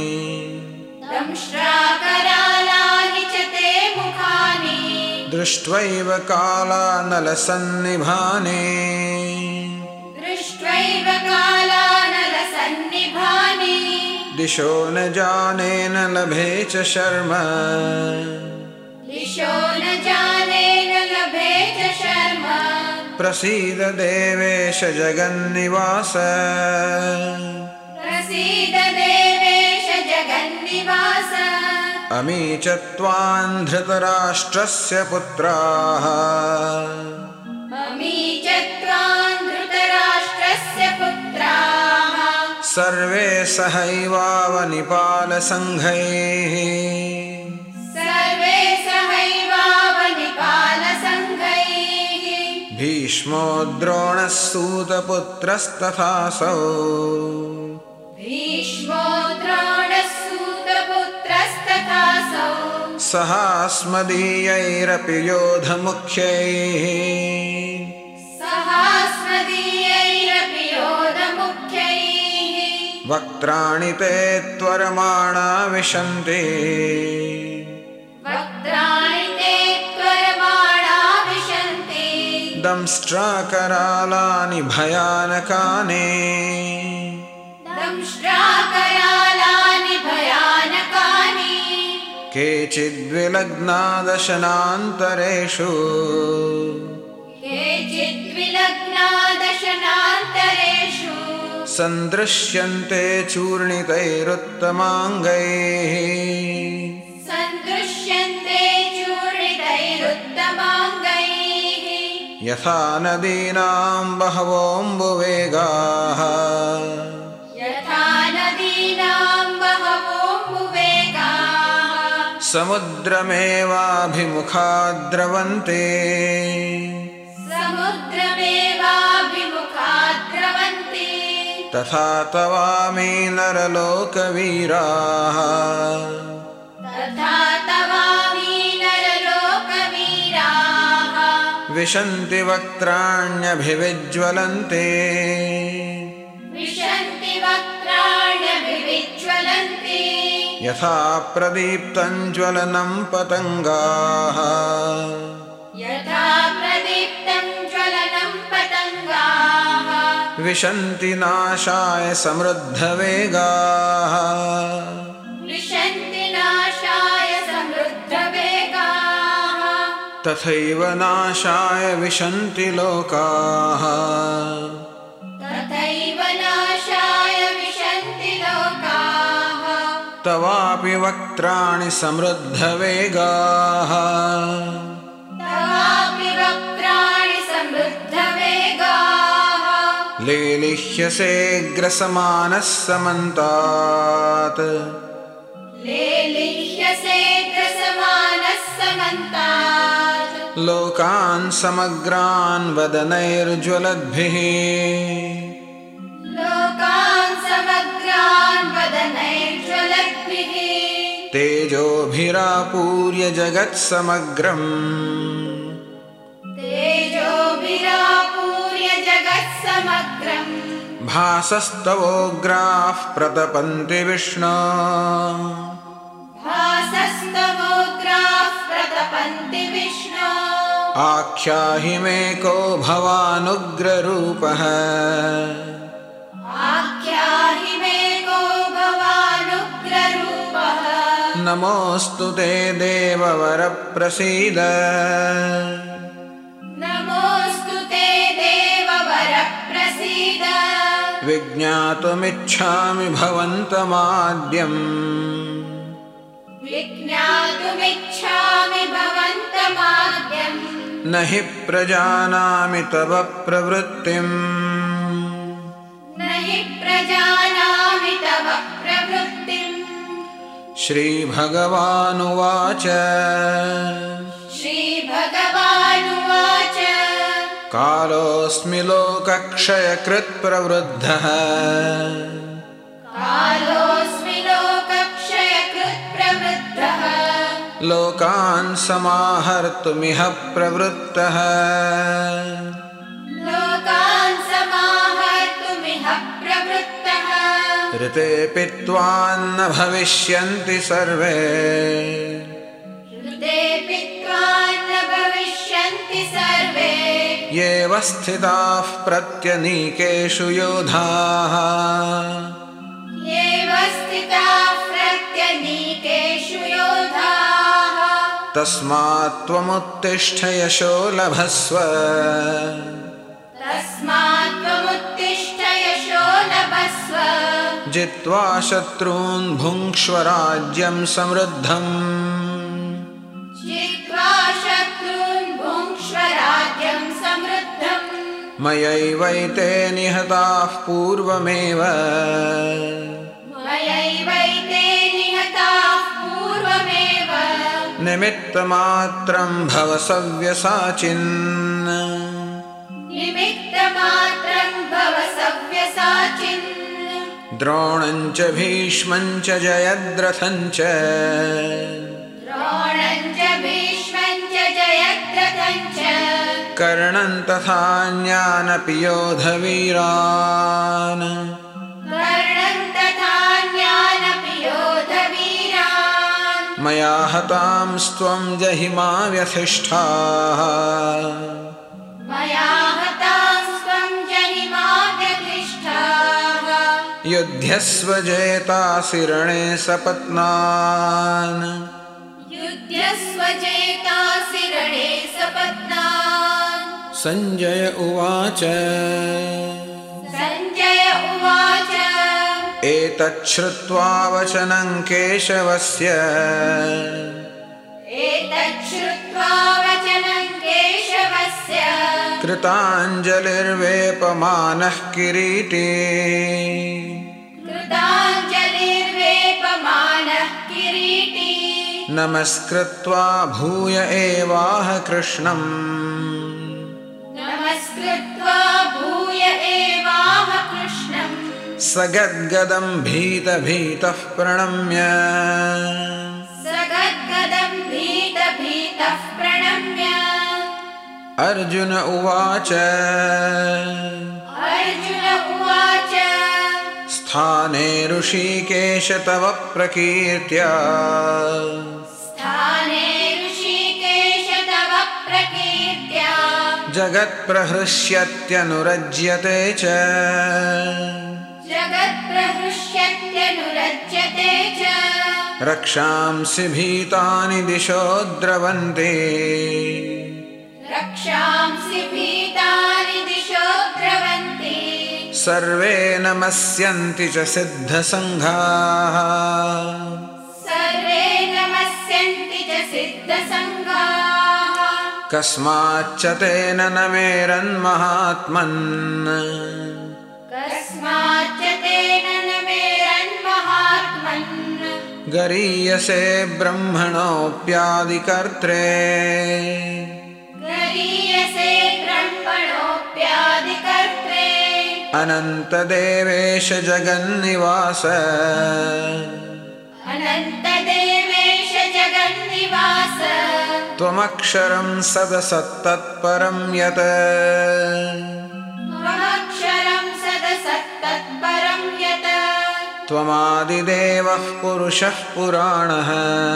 दंष्ट्राकरालानि च ते मुखानि दृष्ट्वैव कालानलसन्निभानि दृष्ट्वैव कालानलसन्निभानि दिशो न जाने न लभे च शर्म दिशो न जाने न लभे च शर्म प्रसीद देवेश जगन्निवास प्रसीद देवेश जगन्निवास अमी च त्वां धृतराष्ट्रस्य पुत्राः अमी च त्वां धृतराष्ट्रस्य पुत्राः सर्वे सहैवावनिपालसङ्घैः सर्वे सहैवावनिपालसङ्घैः भीष्मो द्रोणः सूतपुत्रस्तथासौ भीष्मो द्रोणः सूतपुत्रस्तथासौ सहास्मदीयैरपि योधमुख्यैः सहास्मदीयैरपि योधमुख्यैः वक्त्राणि ते त्वरमाणा विशन्ति वक्त्राणि ते त्वरमाणा विशन्ति दंष्ट्राकरालानि भयानकानि दंष्ट्राकरालानि भयानकानि केचिद्विलग्ना दशनान्तरेषु केचिद्विलग्ना दशनान्तरेषु सन्दृश्यन्ते चूर्णितैरुत्तमाङ्गैः सन्दृश्यन्ते चूर्णितैरुत्तमाङ्गैः यथा नदीनां बहवोऽम्बुवेगाः यथा नदीनां बहवोऽम्बुवेगाः समुद्रमेवाभिमुखा द्रवन्ते समुद्रमेवाभिमुखा द्रवन्ति तथा तवामि नरलोकवीराः तथा तवामि नरलोकवीराः विशन्ति वक्त्राण्यभिविज्वलन्ते विशन्ति वक्त्राण्यभिविज्वलन्ति यथा प्रदीप्तं ज्वलनं पतङ्गाः यथा प्रदीप्तं ज्वलनं पतङ्गाः विशन्ति नाशाय समृद्धवेगाः विशन्ति नाशाय समृद्धवेगाः तथैव नाशाय विशन्ति लोकाः तथैव नाशाय विशन्ति लोकाः तवापि वक्त्राणि समृद्धवेगाः तवापि वक्त्राणि समृद्धवेगाः लेलिह्यसेऽग्रसमानः समन्तात् लेलिह्यसेऽग्रसमानः समन्तात् लोकान् समग्रान् वदनैर्ज्वलद्भिः लोकान् समग्रान् वदनैर्ज्वलद्भिः तेजोभिरापूर्य जगत्समग्रम् तेजोभिरापूर्य जगत्समग्रम् भासस्तवोग्राः प्रतपन्ति विष्णो भासस्तवोग्राः प्रतपन्ति विष्णो आख्याहि मे को भवानुग्ररूपः आख्याहि मे को भवानुग्ररूपः नमोऽस्तु ते देववर प्रसीद नमोऽस्तु ते देववर प्रसीद विज्ञातुमिच्छामि भवन्तमाद्यम् विज्ञातुमिच्छामि भवन्तमाद्यम् न हि प्रजानामि तव प्रवृत्तिम् न हि प्रजानामि तव प्रवृत्तिम् श्रीभगवानुवाच श्रीभगवानुवाच कालोऽस्मि लोकक्षयकृत् प्रवृद्धः कालोऽस्मि लोकक्षयकृत् प्रवृद्धः लोकान् समाहर्तुमिह प्रवृत्तः लोकान् समाहर्तुमिह प्रवृत्तः ऋतेऽपि त्वान्न भविष्यन्ति सर्वे ऋतेऽपि त्वान्न भविष्यन्ति सर्वे येव स्थिताः प्रत्यनीकेषु योधाः येव स्थिताः प्रत्यनीकेषु योधाः तस्मात् त्वमुत्तिष्ठ यशो लभस्व तस्मात् त्वमुत्तिष्ठ यशो लभस्व जित्वा शत्रून् भुङ्क्ष्व राज्यं समृद्धम् जित्वा शत्रून् भुङ्क्ष्व राज्यं समृद्धम् मयैवैते निहताः पूर्वमेव मयैवैते निहताः पूर्वमेव निमित्तमात्रं भव सव्यसाचिन् निमित्तमात्रं भव सव्यसाचिन् द्रोणं च भीष्मं च जयद्रथं च द्रोणं च भीष्मं च जयद्रथं च कर्णं तथान्यानपि योधवीरान् कर्णं तथान्यानपि योधवीरान् मया हतांस्त्वं जहिमा व्यथिष्ठाः मया हतांस्त्वं जहिमा व्यथिष्ठाः युध्यस्व जेतासि रणे सपत्नान् युध्यस्व जेतासि रणे सपत्नान् सञ्जय उवाच सञ्जय उवाच एतच्छ्रुत्वा वचनं केशवस्य एतच्छ्रुत्वा वचनं केशवस्य कृताञ्जलिर्वेपमानः किरीटी कृताञ्जलिर्वेपमानः किरीटी नमस्कृत्वा भूय एवाह कृष्णम् नमस्कृत्वा भूय एवाह कृष्णम् सगद्गदं भीतभीतः प्रणम्य सगद्गदं भीतभीतः प्रणम्य अर्जुन उवाच अर्जुन उवाच स्थाने ऋषिकेश तव प्रकीर्त्या स्थाने ऋषिकेश तव प्रकीर्त्या जगत्प्रहृष्यत्यनुरज्यते च जगत्प्रहृष्यत्यनुरज्यते च रक्षांसि भीतानि दिशो द्रवन्ति रक्षांसि भीतानि दिशो द्रवन्ति सर्वे नमस्यन्ति च सिद्धसङ्घाः सर्वे नमस्यन्ति च सिद्धसङ्घाः कस्माच्च तेन न मेरन्महात्मन् कस्माच्च तेन न मेरन्महात्मन् गरीयसे ब्रह्मणोऽप्यादिकर्त्रे गरीयसे ब्रह्मणोऽप्यादिकर्त्रे अनन्तदेवेश जगन्निवास अनन्तदेवेश जगन्निवास त्वमक्षरं सदसत्तत्परं यत् त्वमक्षरं सदसत्तत्परं यत् त्वमादिदेवः पुरुषः पुराणः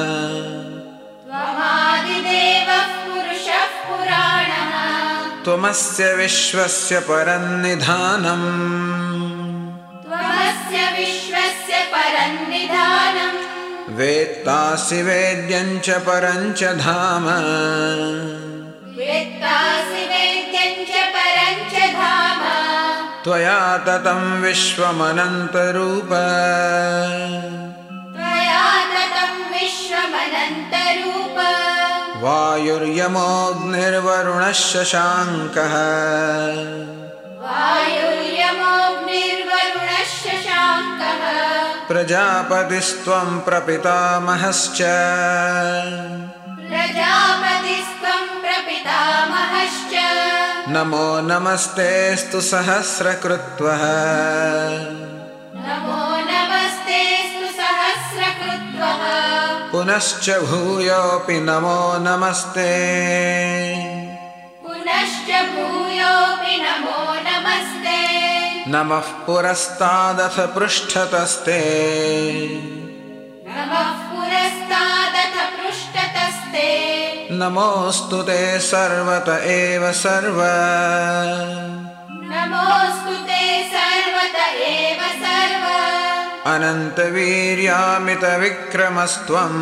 त्वमादिदेवः पुरुषः पुराणः त्वमस्य विश्वस्य परन्निधानम् त्वमस्य विश्वस्य परन्निधानम् वेत्तासि वेद्यं च परं च धाम वेत्तासि वेद्यं च परं च धाम त्वया ततं विश्वमनन्तरूप त्वया ततं विश्वमनन्तरूप वायुर्यमोऽग्निर्वरुणः शशाङ्कः वायुर्यमोऽग्निर्वरुणः शशाङ्कः प्रजापतिस्त्वं प्रपितामहश्च प्रजापतिस्त्वं प्रपितामहश्च नमो नमस्तेऽस्तु सहस्रकृत्वः नमो नमस्तेऽस्तु सहस्रकृत्वः पुनश्च भूयोऽपि नमो नमस्ते पुनश्च भूयोऽपि नमो नमस्ते नमः पुरस्तादथ पृष्ठतस्ते नमः पुरस्तादथ पृष्ठतस्ते नमोऽस्तु ते सर्वत एव सर्व नमोऽस्तु ते सर्वत एव सर्व अनन्तवीर्यामितविक्रमस्त्वम्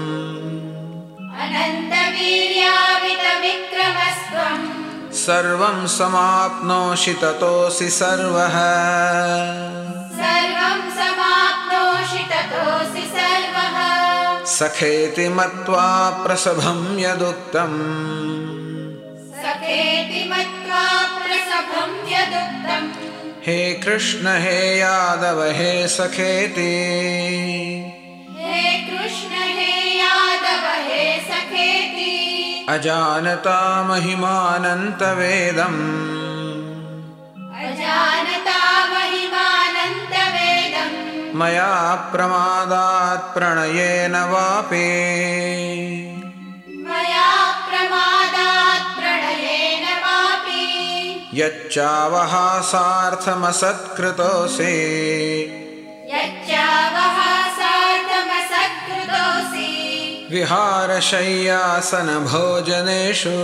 अनन्तवीर्यामितविक्रमस्त्वम् सर्वं समाप्नोषि ततोऽसि सर्वः सर्वं समाप्नोषि ततोऽसि सर्वः सखेति मत्वा प्रसभं यदुक्तम् सखेति मत्वा प्रसभं यदुक्तम् हे कृष्ण हे यादव हे सखेति हे कृष्ण हे यादव हे सखेति अजानता महिमानन्तवेदम् अजानता महिमानन्तवेदम् मया प्रमादात् प्रणयेन वापि मया प्रमादात् प्रणयेन वापि यच्चावः सार्थमसत्कृतोऽसि यच्चावः सार्थमसत्कृतोऽसि विहारशय्यासनभोजनेषु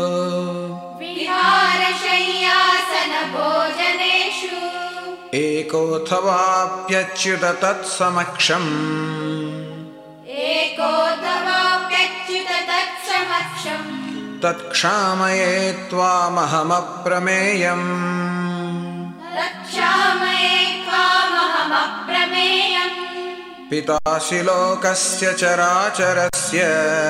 विहारशय्यासनभोजनेषु एकोऽथवाप्यच्युत तत्समक्षम् एकोऽथवाप्यच्युत तत्समक्षम् तत्क्षामये त्वामहमप्रमेयम् रक्षामये त्वामहमप्रमेयम् पितासि लोकस्य चराचरस्य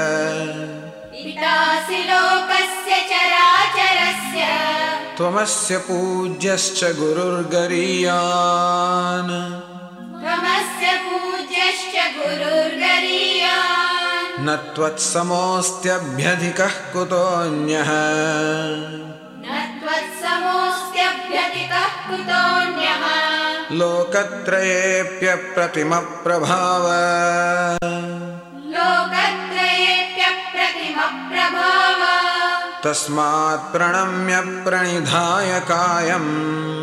पितासि लोकस्य चराचरस्य त्वमस्य पूज्यश्च गुरुर्गरीयान् त्वमस्य पूज्यश्च गुरुर्गरीयान् न त्वत्समोऽस्त्यभ्यधिकः कुतोऽन्यः न त्वत्समोऽस्त्यभ्यधिकः कुतोऽन्यः लोकत्रयेऽप्यप्रतिमप्रभाव लोकत्रयेऽप्यप्रतिमप्रभाव तस्मात् प्रणम्य प्रणिधाय कायम्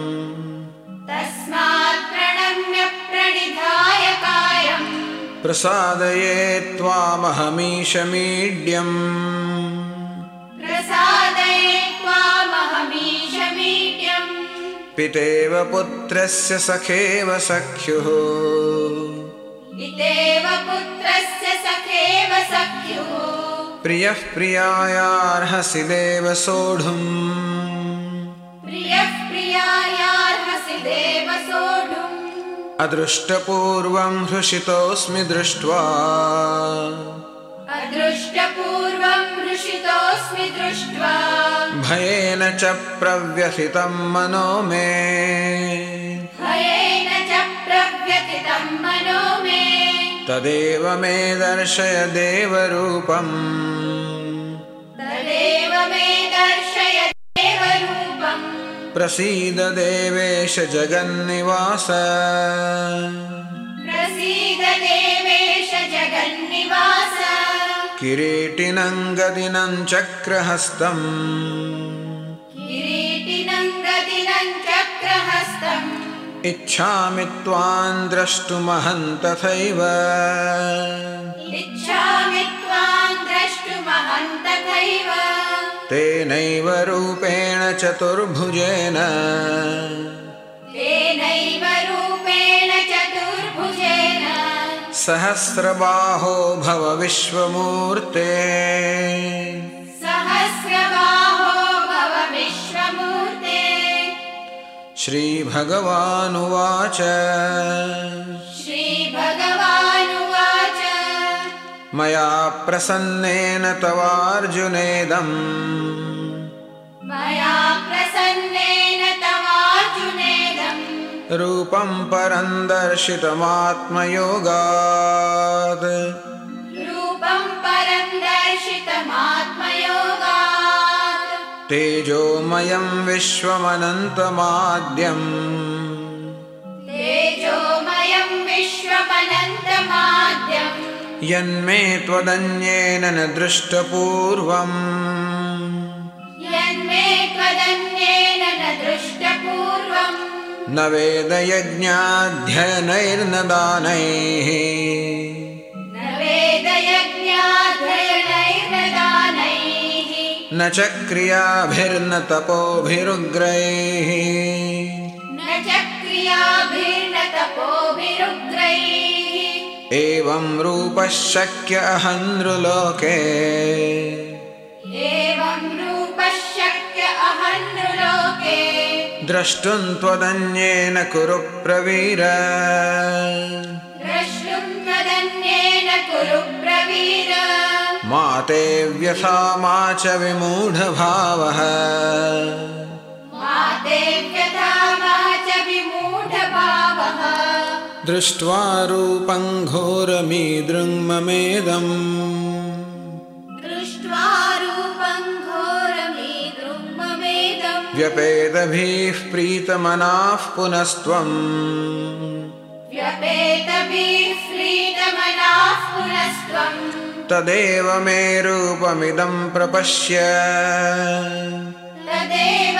तस्मात् प्रणम्य प्रणिधाय कायम् प्रसादये त्वामहमीशमीड्यम् प्रसादये त्वामहमीशमीड्यम् पितेव पुत्रस्य सखेव सख्युः पितेव पुत्रस्य सखेव सख्युः प्रियः प्रियायार्हसि देव सोढुम् प्रियः प्रियायार्हसि देव सोढुम् अदृष्टपूर्वं हृषितोऽस्मि दृष्ट्वा अदृष्टपूर्वं हृषितोऽस्मि दृष्ट्वा भयेन च प्रव्यथितं मनो मे भयेन च प्रव्यथितं मनो मे तदेव मे दर्शय देवरूपम् तदेव मे दर्शय देवरूपम् प्रसीद देवेश जगन्निवास प्रसीद देवेश जगन्निवास किरीटिनं गदिनं चक्रहस्तम् किरीटिनं गदिनं चक्रहस्तम् इच्छामि त्वां द्रष्टुमहं तथैव इच्छामि त्वां द्रष्टुमहं तथैव तेनैव रूपेण चतुर्भुजेन तेनैव रूपेण चतुर्भुजेन सहस्रबाहो भव विश्वमूर्ते सहस्रबाहो भव विश्वमूर्ते श्रीभगवानुवाच श्रीभगवानुवाच मया प्रसन्नेन तवार्जुनेदम् मया प्रसन्नेन तवार्जुनेदम् रूपं परं दर्शितमात्मयोगात् रूपं परं दर्शितमात्मयोगात् तेजोमयं विश्वमनन्तमाद्यम् तेजोमयं विश्वमनन्तमाद्यम् यन्मे त्वदन्येन न दृष्टपूर्वम् यन्मे त्वदन्येन न दृष्टपूर्वम् न वेदयज्ञाध्ययनैर्न दानैः न वेदयज्ञाध्ययनैर्न दानैः न च क्रियाभिर्न तपोभिरुग्रैः न च क्रियाभिर्न तपोभिरुग्रैः एवं रूपः शक्य अहं नृलोके एवं रूपः शक्य अहं नृलोके द्रष्टुं त्वदन्येन कुरु प्रवीर द्रष्टुं त्वदन्येन कुरु प्रवीर मा ते व्यथा मा च विमूढभावः मा ते व्यथा मा च विमूढभावः दृष्ट्वा रूपं घोरमीदृङ् ममेदम् दृष्ट्वा रूपं घोरमीदृं ममेदम् व्यपेतभिः प्रीतमनाः पुनस्त्वम् व्यपेतभिः प्रीतमनाः पुनस्त्वम् तदेव मे रूपमिदं प्रपश्य तदेव